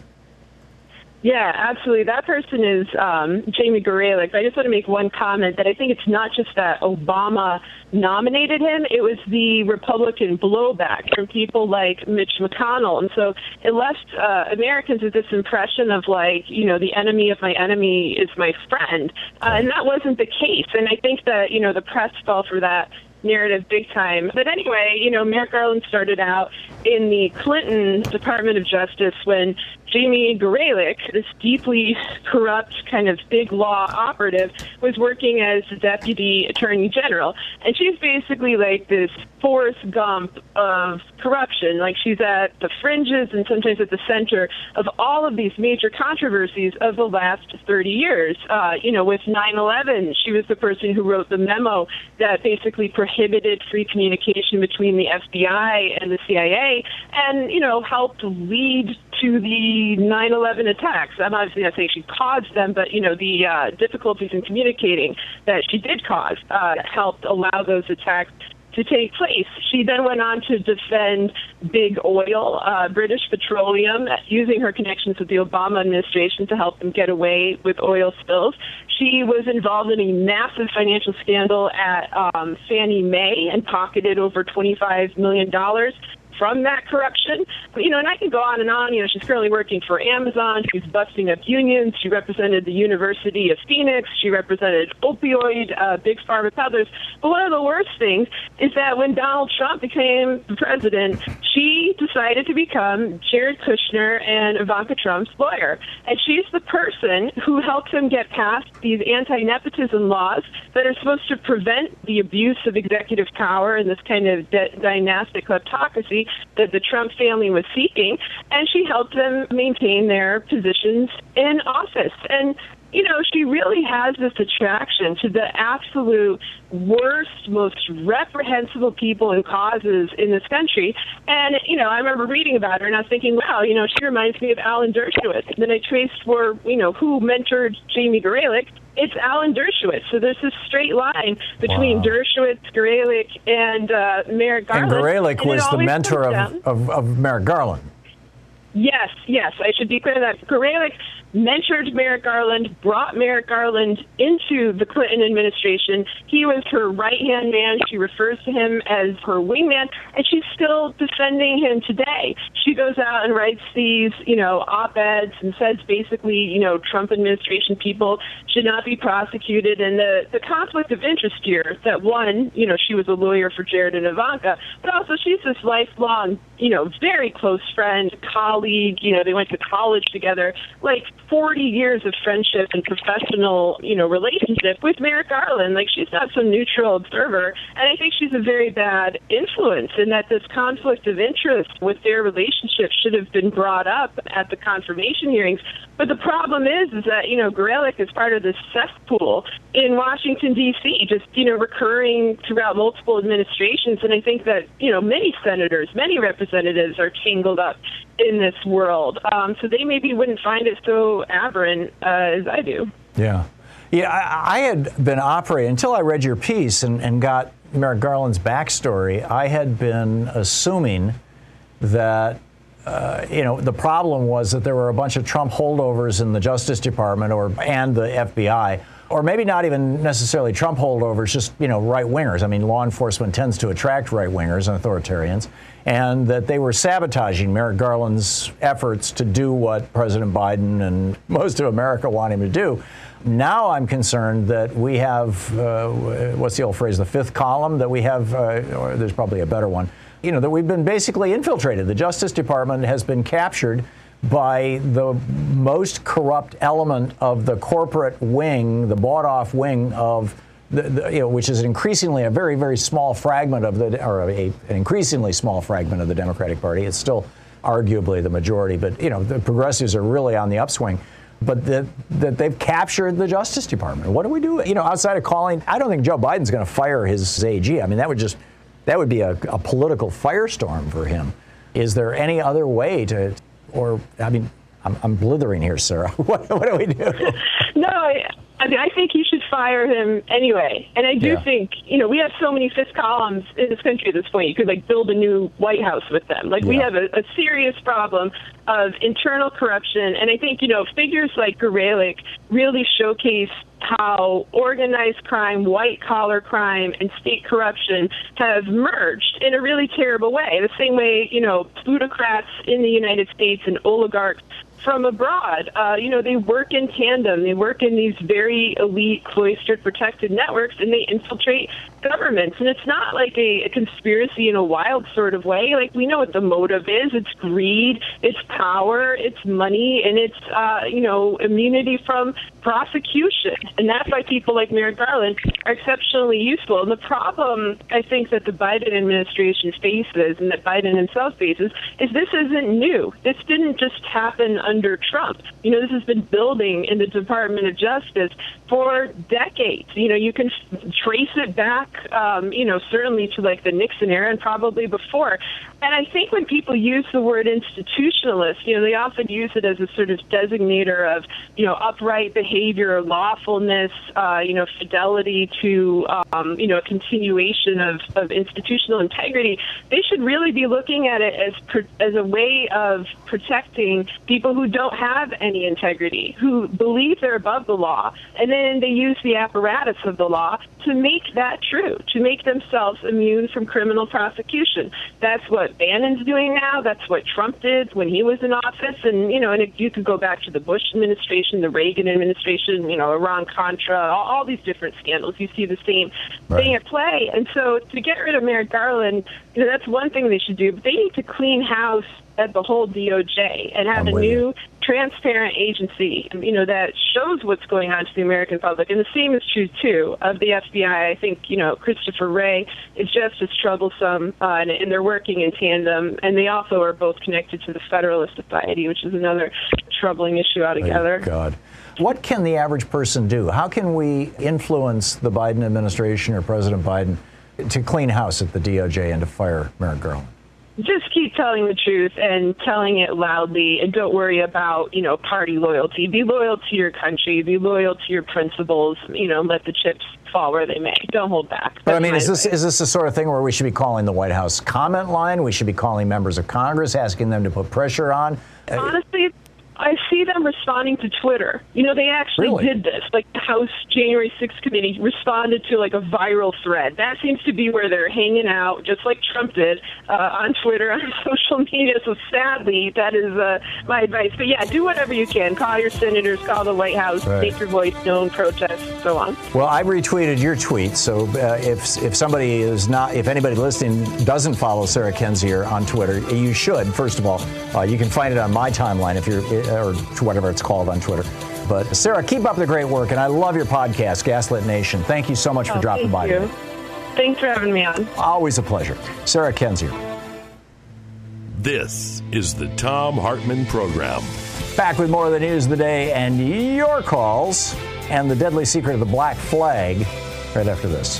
Yeah, absolutely. That person is um, Jamie Gorelick. I just want to make one comment that I think it's not just that Obama nominated him, it was the Republican blowback from people like Mitch McConnell. And so it left uh, Americans with this impression of like, you know, the enemy of my enemy is my friend. Uh, and that wasn't the case. And I think that, you know, the press fell for that narrative big time. But anyway, you know, Merrick Garland started out in the Clinton Department of Justice when Jamie Gorelick, this deeply corrupt kind of big law operative, was working as the deputy attorney general. And she's basically like this Forrest Gump of corruption. Like she's at the fringes and sometimes at the center of all of these major controversies of the last thirty years. Uh, you know, with nine eleven, she was the person who wrote the memo that basically prohibited free communication between the F B I and the C I A and, you know, helped lead to the nine eleven attacks. I'm obviously not saying she caused them, but, you know, the uh, difficulties in communicating that she did cause uh, helped allow those attacks to take place. She then went on to defend big oil, uh, British Petroleum, using her connections with the Obama administration to help them get away with oil spills. She was involved in a massive financial scandal at um, Fannie Mae and pocketed over twenty-five million dollars from that corruption. You know, and I can go on and on. You know, she's currently working for Amazon. She's busting up unions. She represented the University of Phoenix. She represented opioid, uh, big pharma peddlers. But one of the worst things is that when Donald Trump became the president, she decided to become Jared Kushner and Ivanka Trump's lawyer. And she's the person who helped him get past these anti-nepotism laws that are supposed to prevent the abuse of executive power and this kind of d- dynastic kleptocracy that the Trump family was seeking, and she helped them maintain their positions in office. And you know, she really has this attraction to the absolute worst, most reprehensible people and causes in this country. And, you know, I remember reading about her and I was thinking, wow, you know, she reminds me of Alan Dershowitz. And then I traced for, you know, who mentored Jamie Gorelick. It's Alan Dershowitz. So there's this straight line between wow. Dershowitz, Gorelick, and uh, Merrick Garland. And Gorelick was the mentor of, of, of Merrick Garland. Yes, yes, I should be clear that Gorelick mentored Merrick Garland, brought Merrick Garland into the Clinton administration. He was her right-hand man. She refers to him as her wingman, and she's still defending him today. She goes out and writes these, you know, op-eds and says basically, you know, Trump administration people should not be prosecuted. And the, the conflict of interest here, that one, you know, she was a lawyer for Jared and Ivanka, but also she's this lifelong, you know, very close friend, colleague, you know, they went to college together, like forty years of friendship and professional, you know, relationship with Merrick Garland. Like, she's not some neutral observer. And I think she's a very bad influence, in that this conflict of interest with their relationship should have been brought up at the confirmation hearings. But the problem is, is that, you know, Gorelick is part of this cesspool in Washington, D C, just, you know, recurring throughout multiple administrations. And I think that, you know, many senators, many representatives are tangled up in this world. Um, so they maybe wouldn't find it so aberrant uh, as I do. Yeah. Yeah, I, I had been operating, until I read your piece and, and got Merrick Garland's backstory, I had been assuming that Uh, you know, the problem was that there were a bunch of Trump holdovers in the Justice Department or and the F B I, or maybe not even necessarily Trump holdovers, just, you know, right-wingers. I mean, law enforcement tends to attract right-wingers and authoritarians, and that they were sabotaging Merrick Garland's efforts to do what President Biden and most of America want him to do. Now I'm concerned that we have, uh, what's the old phrase, the fifth column, that we have, uh, or there's probably a better one, you know, that we've been basically infiltrated. The Justice Department has been captured by the most corrupt element of the corporate wing, the bought-off wing of, the, the, you know, which is increasingly a very, very small fragment of the, or a, an increasingly small fragment of the Democratic Party. It's still arguably the majority, but, you know, the progressives are really on the upswing. But that, that they've captured the Justice Department. What do we do? You know, outside of calling, I don't think Joe Biden's going to fire his A G. I mean, that would just, that would be a, a political firestorm for him. Is there any other way to, or, I mean, I'm, I'm blithering here, Sarah. What, what do we do? No, I, I mean, I think you should fire him anyway. And I do yeah. think, you know, we have so many fifth columns in this country at this point. You could, like, build a new White House with them. Like, yeah. we have a, a serious problem of internal corruption. And I think, you know, figures like Gorelick really showcase how organized crime, white-collar crime, and state corruption have merged in a really terrible way. The same way, you know, plutocrats in the United States and oligarchs from abroad, uh, you know, they work in tandem. They work in these very elite, cloistered, protected networks, and they infiltrate governments. And it's not like a, a conspiracy in a wild sort of way. Like, we know what the motive is. It's greed, it's power, it's money, and it's, uh, you know, immunity from prosecution. And that's why people like Merrick Garland are exceptionally useful. And the problem, I think, that the Biden administration faces, and that Biden himself faces, is this isn't new. This didn't just happen under Trump. You know, this has been building in the Department of Justice for decades. You know, you can trace it back, um, you know, certainly to like the Nixon era and probably before. And I think when people use the word institutionalist, you know, they often use it as a sort of designator of, you know, upright behavior, lawfulness, uh, you know, fidelity to, um, you know, a continuation of, of institutional integrity. They should really be looking at it as as a way of protecting people who don't have any integrity, who believe they're above the law, and then they use the apparatus of the law to make that true, to make themselves immune from criminal prosecution. That's what Bannon's doing now. That's what Trump did when he was in office. And, you know, and you could go back to the Bush administration, the Reagan administration, you know, Iran-Contra, all, all these different scandals. You see the same right. thing at play. And so to get rid of Merrick Garland, you know, that's one thing they should do. But they need to clean house at the whole D O J and have I'm a new, you. transparent agency, you know, that shows what's going on to the American public. And the same is true, too, of the F B I. I think, you know, Christopher Wray is just as troublesome, uh, and, and they're working in tandem. And they also are both connected to the Federalist Society, which is another troubling issue altogether. Oh, God. what can the average person do? How can we influence the Biden administration or President Biden to clean house at the D O J and to fire Merrick Garland? Just keep telling the truth and telling it loudly, and don't worry about, you know, party loyalty. Be loyal to your country. Be loyal to your principles. You know, let the chips fall where they may. Don't hold back. That's but I mean, is this advice. is this the sort of thing where we should be calling the White House comment line? We should be calling members of Congress, asking them to put pressure on? Honestly, I see them responding to Twitter. You know, they actually Really? did this. Like the House January sixth committee responded to like a viral thread. That seems to be where they're hanging out, just like Trump did uh, on Twitter, on social media. So sadly, that is uh, my advice. But yeah, do whatever you can. Call your senators, call the White House, Right. make your voice known, protest, so on. Well, I retweeted your tweet, so uh, if if somebody is not, if anybody listening doesn't follow Sarah Kendzior on Twitter, you should. First of all, uh, you can find it on my timeline if you're, or whatever it's called on Twitter. But Sarah, keep up the great work, and I love your podcast, Gaslit Nation. Thank you so much for Oh, dropping by thank you. today. Thanks for having me on. Always a pleasure. Sarah Kendzior. This is the Thom Hartmann Program. Back with more of the news of the day and your calls and the deadly secret of the black flag right after this.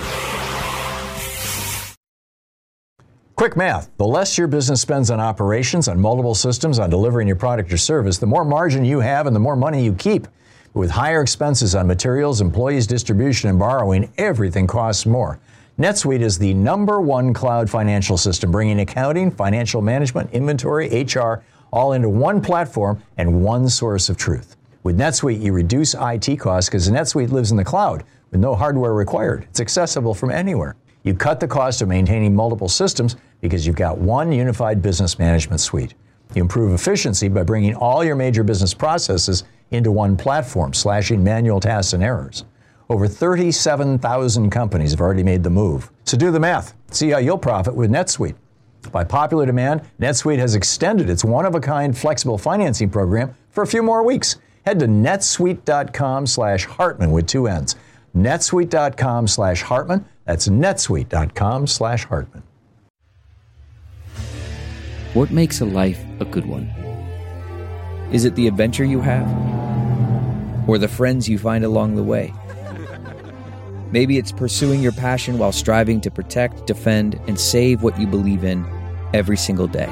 Quick math. The less your business spends on operations, on multiple systems, on delivering your product or service, the more margin you have and the more money you keep. With higher expenses on materials, employees, distribution, and borrowing, everything costs more. NetSuite is the number one cloud financial system, bringing accounting, financial management, inventory, H R, all into one platform and one source of truth. With NetSuite, you reduce I T costs because NetSuite lives in the cloud with no hardware required. It's accessible from anywhere. You cut the cost of maintaining multiple systems because you've got one unified business management suite. You improve efficiency by bringing all your major business processes into one platform, slashing manual tasks and errors. Over thirty-seven thousand companies have already made the move. So do the math. See how you'll profit with NetSuite. By popular demand, NetSuite has extended its one-of-a-kind flexible financing program for a few more weeks. Head to netsuite.com slash Hartman with two N's. netsuite.com slash Hartman. That's netsuite.com slash Hartman. What makes a life a good one? Is it the adventure you have? Or the friends you find along the way? Maybe it's pursuing your passion while striving to protect, defend, and save what you believe in every single day.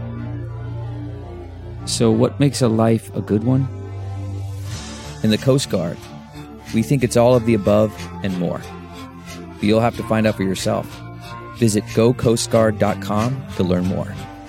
So what makes a life a good one? In the Coast Guard, we think it's all of the above and more. But you'll have to find out for yourself. Visit go coast guard dot com to learn more.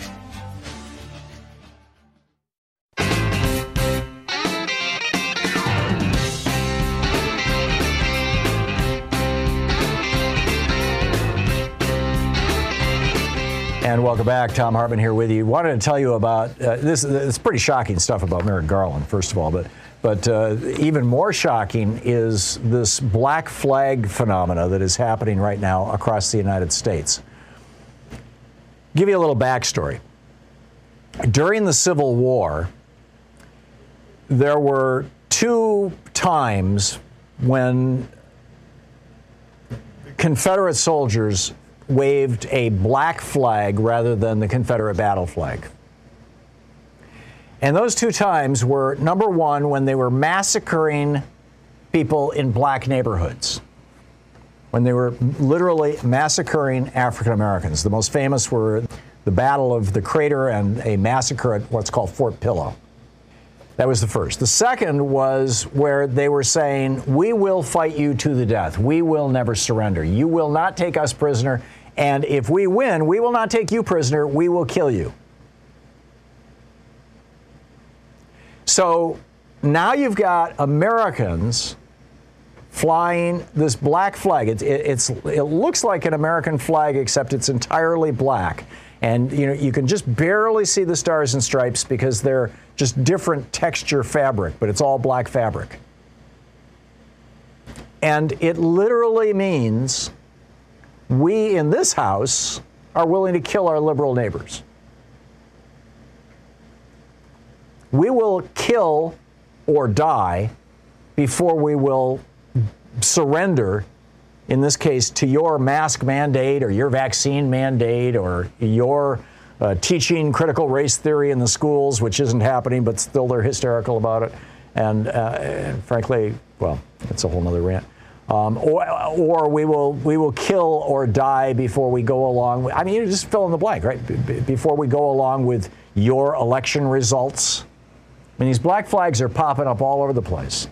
And welcome back. Thom Hartmann here with you. Wanted to tell you about uh, this. It's pretty shocking stuff about Merrick Garland, first of all, but but uh, even more shocking is this black flag phenomena that is happening right now across the United States. Give you a little backstory. During the Civil War, there were two times when Confederate soldiers waved a black flag rather than the Confederate battle flag. And those two times were, number one, when they were massacring people in black neighborhoods, when they were literally massacring African Americans. The most famous were the Battle of the Crater and a massacre at what's called Fort Pillow. That was the first. The second was where they were saying, we will fight you to the death. We will never surrender. You will not take us prisoner. And if we win, we will not take you prisoner. We will kill you. So now you've got Americans flying this black flag. It, it, it's, it looks like an American flag, except it's entirely black. And you know, you can just barely see the stars and stripes because they're just different texture fabric, but it's all black fabric. And it literally means we in this house are willing to kill our liberal neighbors. We will kill or die before we will surrender, in this case, to your mask mandate or your vaccine mandate or your uh, teaching critical race theory in the schools, which isn't happening, but still they're hysterical about it. And, uh, and frankly, well, it's a whole nother rant. Um, or, or we will we will kill or die before we go along with, I mean, you just fill in the blank, right? B- before we go along with your election results. I mean, these black flags are popping up all over the place.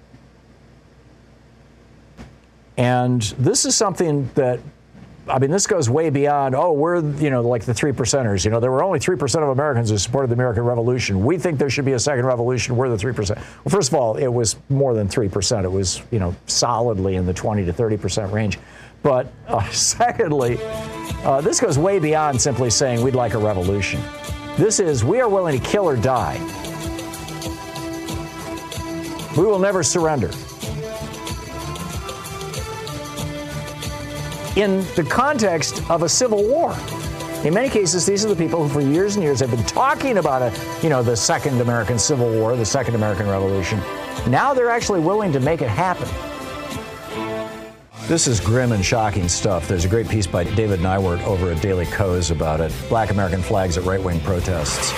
And this is something that, I mean, this goes way beyond, oh, we're, you know, like the three percenters. You know, there were only three percent of Americans who supported the American Revolution. We think there should be a second revolution. We're the three percent. Well, first of all, it was more than three percent. It was, you know, solidly in the twenty to thirty percent range. But uh, secondly, uh, this goes way beyond simply saying we'd like a revolution. This is, we are willing to kill or die. We will never surrender. In the context of a civil war. In many cases, these are the people who for years and years have been talking about a, you know, the Second American Civil War, the Second American Revolution. Now they're actually willing to make it happen. This is grim and shocking stuff. There's a great piece by David Nywert over at Daily Kos about it. Black American flags at right-wing protests.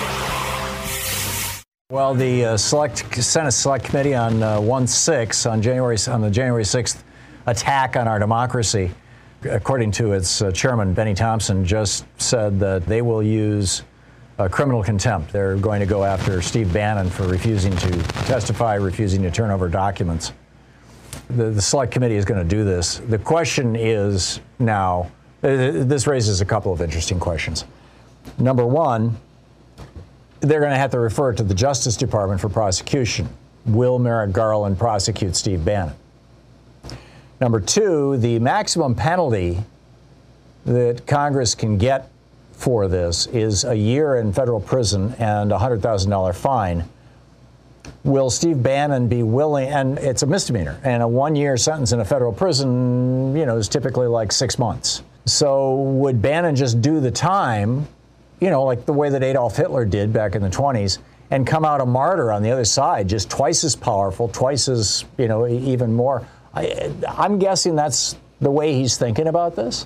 Well, the uh, select Senate Select Committee on uh, one six on January on the January sixth attack on our democracy, according to its uh, chairman, Benny Thompson, just said that they will use uh, criminal contempt. They're going to go after Steve Bannon for refusing to testify, refusing to turn over documents. The, the Select Committee is going to do this. The question is now, uh, this raises a couple of interesting questions. Number one, they're going to have to refer it to the Justice Department for prosecution. Will Merrick Garland prosecute Steve Bannon? Number two, the maximum penalty that Congress can get for this is a year in federal prison and a one hundred thousand dollars fine. Will Steve Bannon be willing, and it's a misdemeanor, and a one-year sentence in a federal prison, you know, is typically like six months. So would Bannon just do the time, you know, like the way that Adolf Hitler did back in the twenties, and come out a martyr on the other side, just twice as powerful, twice as, you know, even more? I, I'm guessing that's the way he's thinking about this.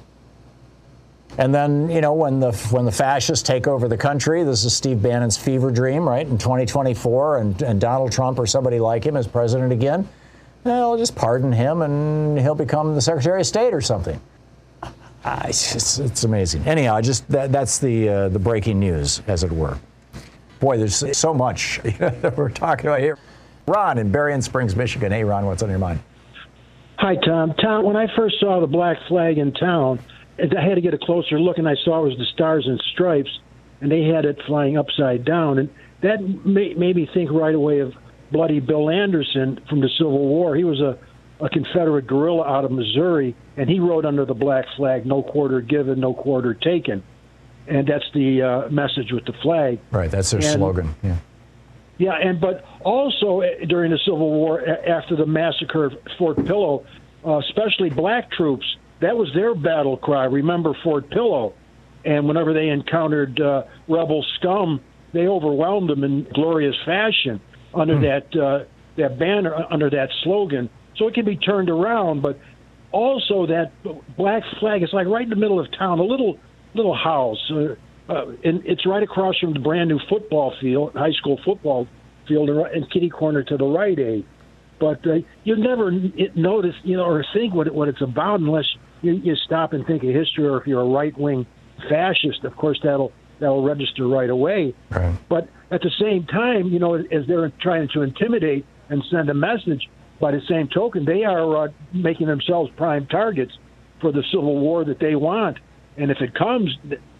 And then, you know, when the when the fascists take over the country, this is Steve Bannon's fever dream, right? In twenty twenty-four, and, and Donald Trump or somebody like him as president again, they'll just pardon him and he'll become the Secretary of State or something. Uh, it's, it's, it's amazing. Anyhow, just that, that's the uh, the breaking news, as it were. Boy, there's so much that we're talking about here. Ron in Berrien Springs, Michigan. Hey, Ron, what's on your mind? Hi, Tom. Tom, when I first saw the black flag in town, I had to get a closer look, and I saw it was the Stars and Stripes, and they had it flying upside down. And that made, made me think right away of Bloody Bill Anderson from the Civil War. He was a, a Confederate guerrilla out of Missouri, and he rode under the black flag, no quarter given, no quarter taken. And that's the uh, message with the flag. Right, that's their and, slogan, yeah. Yeah, and but also during the Civil War, after the massacre of Fort Pillow, uh, especially black troops, that was their battle cry. Remember Fort Pillow, and whenever they encountered uh, rebel scum, they overwhelmed them in glorious fashion under hmm. that uh, that banner, under that slogan. So it can be turned around, but also that black flag is like right in the middle of town, a little little house. Uh, Uh, and it's right across from the brand new football field, high school football field, and kitty corner to the Rite Aid. But uh, you never notice, you know, or think what it, what it's about unless you, you stop and think of history. Or if you're a right wing fascist, of course that'll that'll register right away. Right. But at the same time, you know, as they're trying to intimidate and send a message, by the same token, they are uh, making themselves prime targets for the civil war that they want. And if it comes,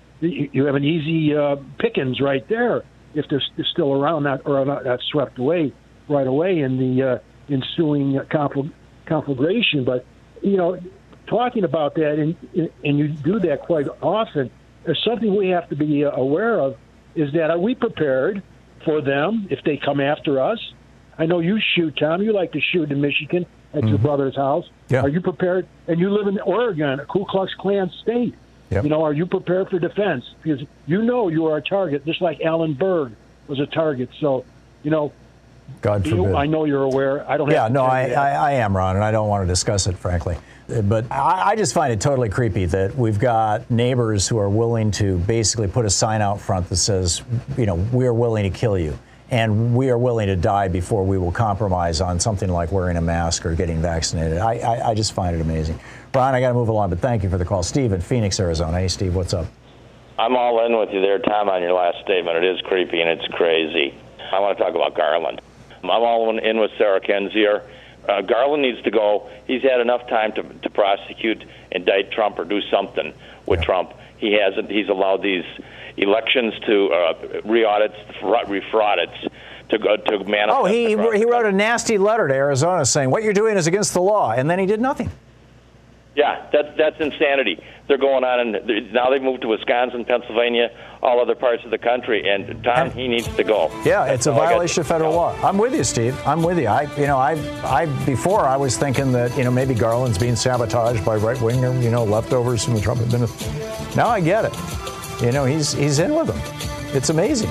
you have an easy uh, pickings right there if they're st- still around, not or not, not swept away right away in the uh, ensuing confl- conflagration. But you know, talking about that, and and you do that quite often. There's something we have to be uh, aware of: is that are we prepared for them if they come after us? I know you shoot, Tom. You like to shoot in Michigan at mm-hmm. your brother's house. Yeah. Are you prepared? And you live in Oregon, a Ku Klux Klan state. Yep. You know, are you prepared for defense? Because you know you are a target, just like Alan Berg was a target. So, you know, God forbid. You, I know you're aware. I don't. Yeah, have to no, I, I, I am, Ron, and I don't want to discuss it, frankly. But I, I just find it totally creepy that we've got neighbors who are willing to basically put a sign out front that says, you know, we're willing to kill you. And we are willing to die before we will compromise on something like wearing a mask or getting vaccinated. I, I, I just find it amazing. Brian, I got to move along, but thank you for the call. Steve in Phoenix, Arizona. Hey, Steve, what's up? I'm all in with you there, Tom, on your last statement. It is creepy and it's crazy. I want to talk about Garland. I'm all in with Sarah Kendzior. Uh, Garland needs to go. He's had enough time to, to prosecute, indict Trump, or do something with yeah. Trump. He hasn't. He's allowed these elections to uh, re-audits, refraudits, to go to manifest. Oh, he he wrote a nasty letter to Arizona saying what you're doing is against the law, and then he did nothing. Yeah, that's that's insanity. They're going on, and now they've moved to Wisconsin, Pennsylvania, all other parts of the country. And Tom, he needs to go. Yeah, it's a violation of federal law. I'm with you, Steve. I'm with you. I, you know, I, I before I was thinking that you know maybe Garland's being sabotaged by right wing, you know, leftovers from the Trump administration. Now I get it. You know, he's he's in with them. It's amazing.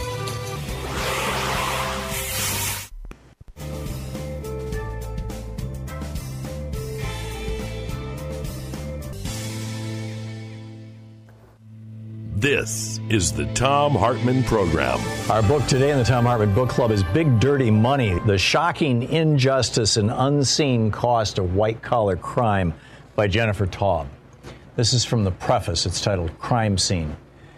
This is the Thom Hartmann Program. Our book today in the Thom Hartmann Book Club is Big Dirty Money, The Shocking Injustice and Unseen Cost of White-Collar Crime by Jennifer Taub. This is from the preface. It's titled Crime Scene.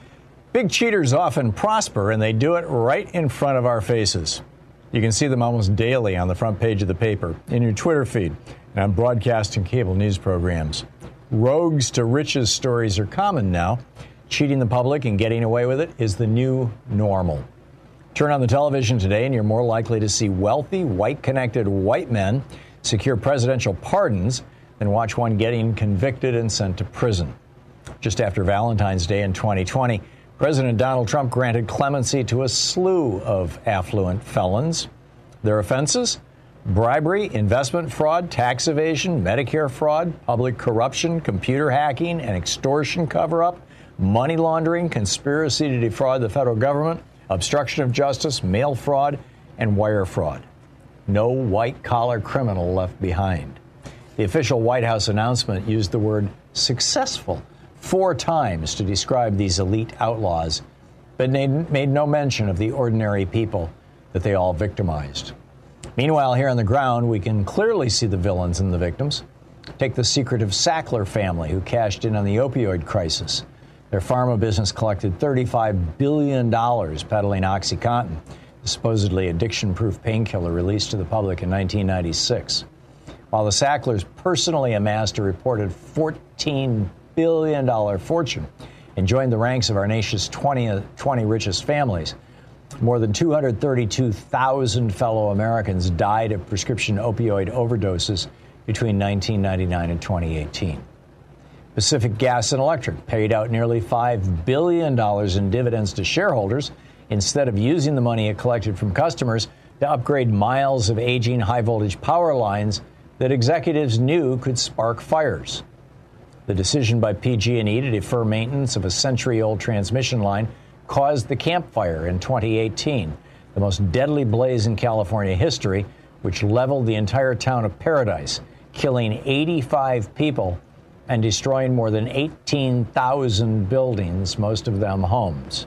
Big cheaters often prosper, and they do it right in front of our faces. You can see them almost daily on the front page of the paper, in your Twitter feed, and on broadcast and cable news programs. Rogues to riches stories are common now. Cheating the public and getting away with it is the new normal. Turn on the television today and you're more likely to see wealthy, white-connected white men secure presidential pardons than watch one getting convicted and sent to prison. Just after Valentine's Day in twenty twenty, President Donald Trump granted clemency to a slew of affluent felons. Their offenses? Bribery, investment fraud, tax evasion, Medicare fraud, public corruption, computer hacking, and extortion cover-up, money laundering, conspiracy to defraud the federal government, obstruction of justice, mail fraud, and wire fraud. No white-collar criminal left behind. The official White House announcement used the word successful four times to describe these elite outlaws, but made no mention of the ordinary people that they all victimized. Meanwhile, here on the ground, we can clearly see the villains and the victims. Take the secretive Sackler family who cashed in on the opioid crisis. Their pharma business collected thirty-five billion dollars peddling OxyContin, the supposedly addiction-proof painkiller released to the public in nineteen ninety-six. While the Sacklers personally amassed a reported fourteen billion dollars fortune and joined the ranks of our nation's twenty, twenty richest families, more than two hundred thirty-two thousand fellow Americans died of prescription opioid overdoses between nineteen ninety-nine and twenty eighteen. Pacific Gas and Electric paid out nearly five billion dollars in dividends to shareholders instead of using the money it collected from customers to upgrade miles of aging high-voltage power lines that executives knew could spark fires. The decision by P G and E to defer maintenance of a century-old transmission line caused the Camp Fire in twenty eighteen, the most deadly blaze in California history, which leveled the entire town of Paradise, killing eighty-five people and destroying more than eighteen thousand buildings, most of them homes.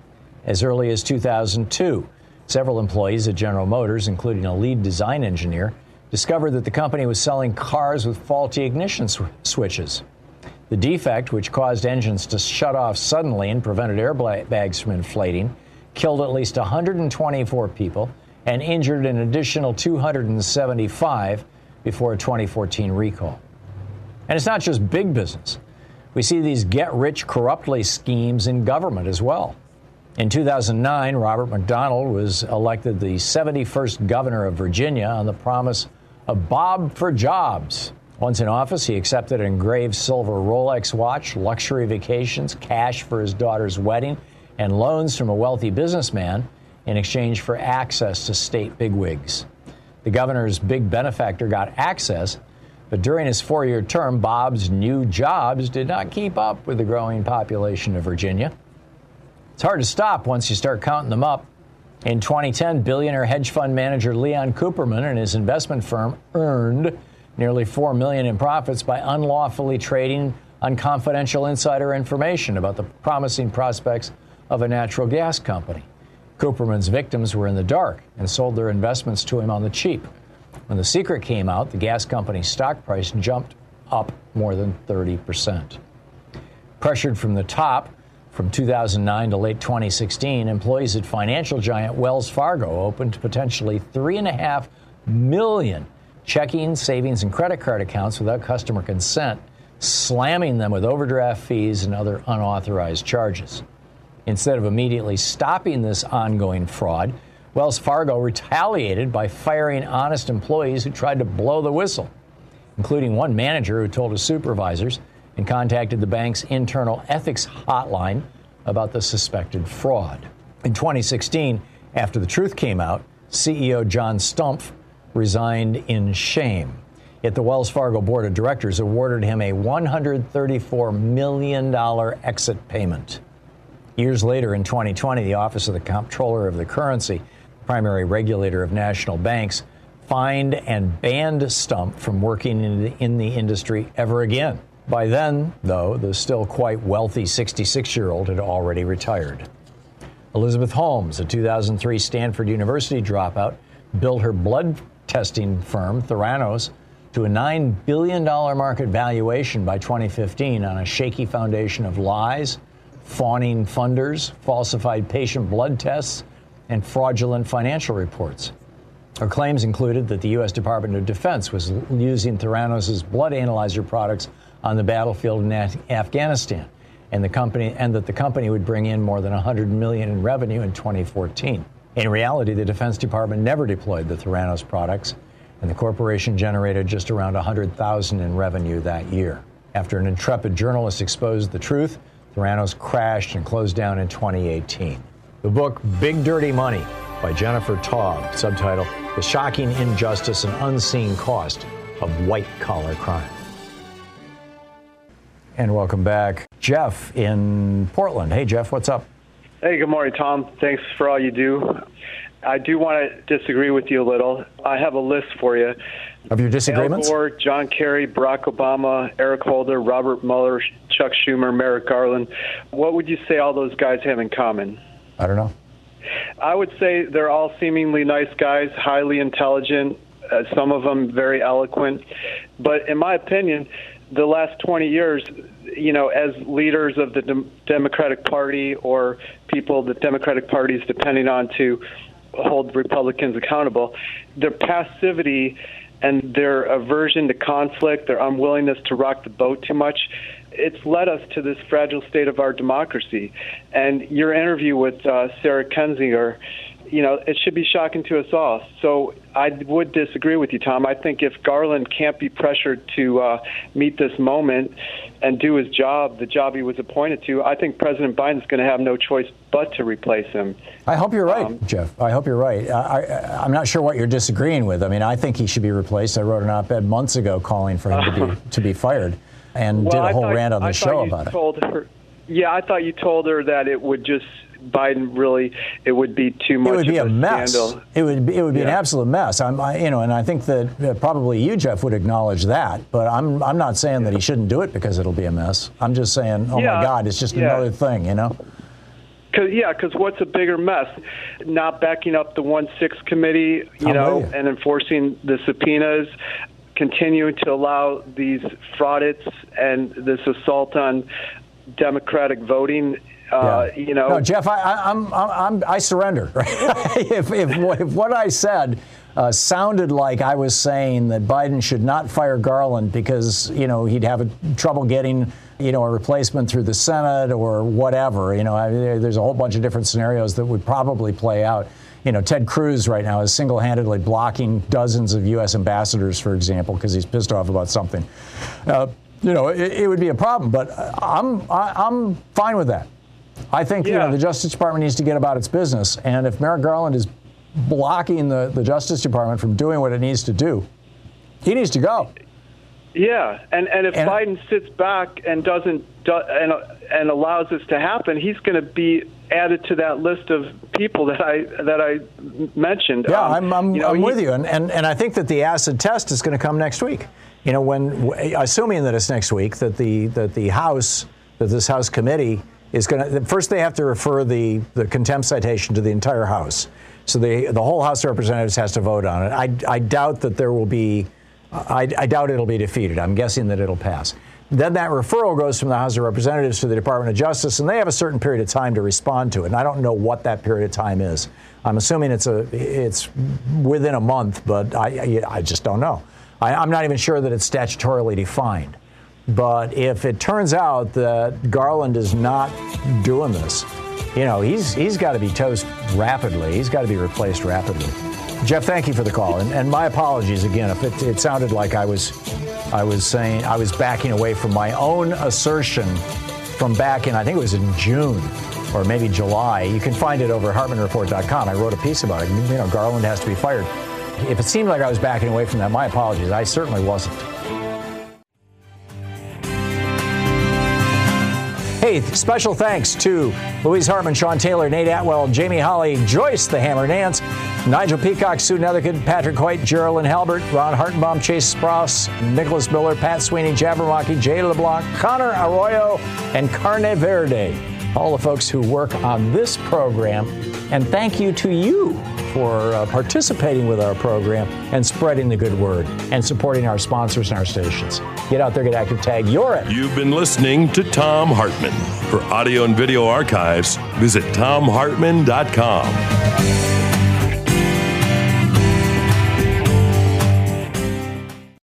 As early as two thousand two, several employees at General Motors, including a lead design engineer, discovered that the company was selling cars with faulty ignition sw- switches. The defect, which caused engines to shut off suddenly and prevented airbags from inflating, killed at least one hundred twenty-four people and injured an additional two hundred seventy-five before a twenty fourteen recall. And it's not just big business. We see these get-rich corruptly schemes in government as well. In two thousand nine, Robert McDonnell was elected the seventy-first governor of Virginia on the promise of Bob for jobs. Once in office, he accepted an engraved silver Rolex watch, luxury vacations, cash for his daughter's wedding, and loans from a wealthy businessman in exchange for access to state bigwigs. The governor's big benefactor got access, but during his four-year term, Bob's new jobs did not keep up with the growing population of Virginia. It's hard to stop once you start counting them up. In twenty ten, billionaire hedge fund manager Leon Cooperman and his investment firm earned nearly four million dollars in profits by unlawfully trading on confidential insider information about the promising prospects of a natural gas company. Cooperman's victims were in the dark and sold their investments to him on the cheap. When the secret came out, the gas company's stock price jumped up more than thirty percent. Pressured from the top, from two thousand nine to late twenty sixteen, employees at financial giant Wells Fargo opened potentially three and a half million checking, savings, and credit card accounts without customer consent, slamming them with overdraft fees and other unauthorized charges. Instead of immediately stopping this ongoing fraud, Wells Fargo retaliated by firing honest employees who tried to blow the whistle, including one manager who told his supervisors and contacted the bank's internal ethics hotline about the suspected fraud. In twenty sixteen, after the truth came out, C E O John Stumpf resigned in shame. Yet the Wells Fargo board of directors awarded him a one hundred thirty-four million dollars exit payment. Years later, in twenty twenty, the Office of the Comptroller of the Currency, primary regulator of national banks, fined and banned Stumpf from working in the, in the industry ever again. By then, though, the still quite wealthy sixty-six-year-old had already retired. Elizabeth Holmes, a two thousand three Stanford University dropout, built her blood testing firm, Theranos, to a nine billion dollars market valuation by twenty fifteen on a shaky foundation of lies, fawning funders, falsified patient blood tests, and fraudulent financial reports. Her claims included that the U S Department of Defense was using Theranos' blood analyzer products on the battlefield in Afghanistan, and the company and that the company would bring in more than one hundred million dollars in revenue in twenty fourteen. In reality, the Defense Department never deployed the Theranos products, and the corporation generated just around one hundred thousand dollars in revenue that year. After an intrepid journalist exposed the truth, Theranos crashed and closed down in twenty eighteen. The book Big Dirty Money by Jennifer Taub, subtitle The Shocking Injustice and Unseen Cost of White-Collar Crime. And welcome back, Jeff in Portland. Hey, Jeff, what's up? Hey, good morning, Tom. Thanks for all you do. I do want to disagree with you a little. I have a list for you. Of your disagreements? Al Gore, John Kerry, Barack Obama, Eric Holder, Robert Mueller, Chuck Schumer, Merrick Garland. What would you say all those guys have in common? I don't know. I would say they're all seemingly nice guys, highly intelligent, uh, some of them very eloquent. But in my opinion, the last twenty years, you know, as leaders of the Dem- Democratic Party or people the Democratic Party is depending on to hold Republicans accountable, their passivity and their aversion to conflict, their unwillingness to rock the boat too much, it's led us to this fragile state of our democracy. And your interview with uh, Sarah Kendzior, you know, it should be shocking to us all. So I would disagree with you, Tom. I think if Garland can't be pressured to uh, meet this moment and do his job, the job he was appointed to, I think President Biden's going to have no choice but to replace him. I hope you're right, um, Jeff. I hope you're right. I, I, I'm not sure what you're disagreeing with. I mean, I think he should be replaced. I wrote an op-ed months ago calling for him to be to be fired, and well, did a I whole thought, rant on the I show you about told it. Her, yeah, I thought you told her that it would just Biden really it would be too much. It would be of a, a mess. Scandal. It would be, it would be yeah. an absolute mess. I'm, I, you know, and I think that uh, probably you, Jeff, would acknowledge that. But I'm I'm not saying that he shouldn't do it because it'll be a mess. I'm just saying, oh yeah. my God, it's just yeah. another thing, you know. Cause, yeah, because what's a bigger mess? Not backing up the one six committee, you I'm know, with you. and enforcing the subpoenas, continuing to allow these fraudits and this assault on democratic voting. Uh, Yeah. You know, no, Jeff, I, I, I'm, I'm, I surrender. if, if, if what I said uh, sounded like I was saying that Biden should not fire Garland because, you know, he'd have a, trouble getting, you know, a replacement through the Senate or whatever, you know, I, there's a whole bunch of different scenarios that would probably play out. You know, Ted Cruz right now is single-handedly blocking dozens of U S ambassadors, for example, because he's pissed off about something. Uh, you know, it, it would be a problem, but I'm, I, I'm fine with that. I think yeah. you know, the Justice Department needs to get about its business, and if Merrick Garland is blocking the, the Justice Department from doing what it needs to do, he needs to go. Yeah, and and if and, Biden sits back and doesn't do, and and allows this to happen, he's going to be added to that list of people that I that I mentioned. Yeah, um, I'm I'm, you know, I'm he, with you, and, and and I think that the acid test is going to come next week. You know, when assuming that it's next week, that the that the House that this House committee is going to, first they have to refer the, the contempt citation to the entire House. So the, the whole House of Representatives has to vote on it. I, I doubt that there will be, I, I doubt it'll be defeated. I'm guessing that it'll pass. Then that referral goes from the House of Representatives to the Department of Justice, and they have a certain period of time to respond to it. And I don't know what that period of time is. I'm assuming it's a it's within a month, but I I just don't know. I, I'm not even sure that it's statutorily defined. But if it turns out that Garland is not doing this, you know, he's he's got to be toast rapidly. He's got to be replaced rapidly. Jeff, thank you for the call, and, and my apologies again if it, it sounded like I was. I was saying I was backing away from my own assertion from back in, I think it was in June or maybe July. You can find it over at Hartman Report dot com. I wrote a piece about it. You know, Garland has to be fired. If it seemed like I was backing away from that, my apologies. I certainly wasn't. Hey, special thanks to Louise Hartman, Sean Taylor, Nate Atwell, Jamie Holly, Joyce the Hammer Nance, Nigel Peacock, Sue Nethercutt, Patrick Hoyt, Geraldine Halbert, Ron Hartenbaum, Chase Sprouse, Nicholas Miller, Pat Sweeney, Jabberwocky, Jay LeBlanc, Connor Arroyo, and Carne Verde. All the folks who work on this program. And thank you to you for uh, participating with our program and spreading the good word and supporting our sponsors and our stations. Get out there, get active, tag you're it. You've been listening to Thom Hartmann. For audio and video archives, visit Thom Hartmann dot com.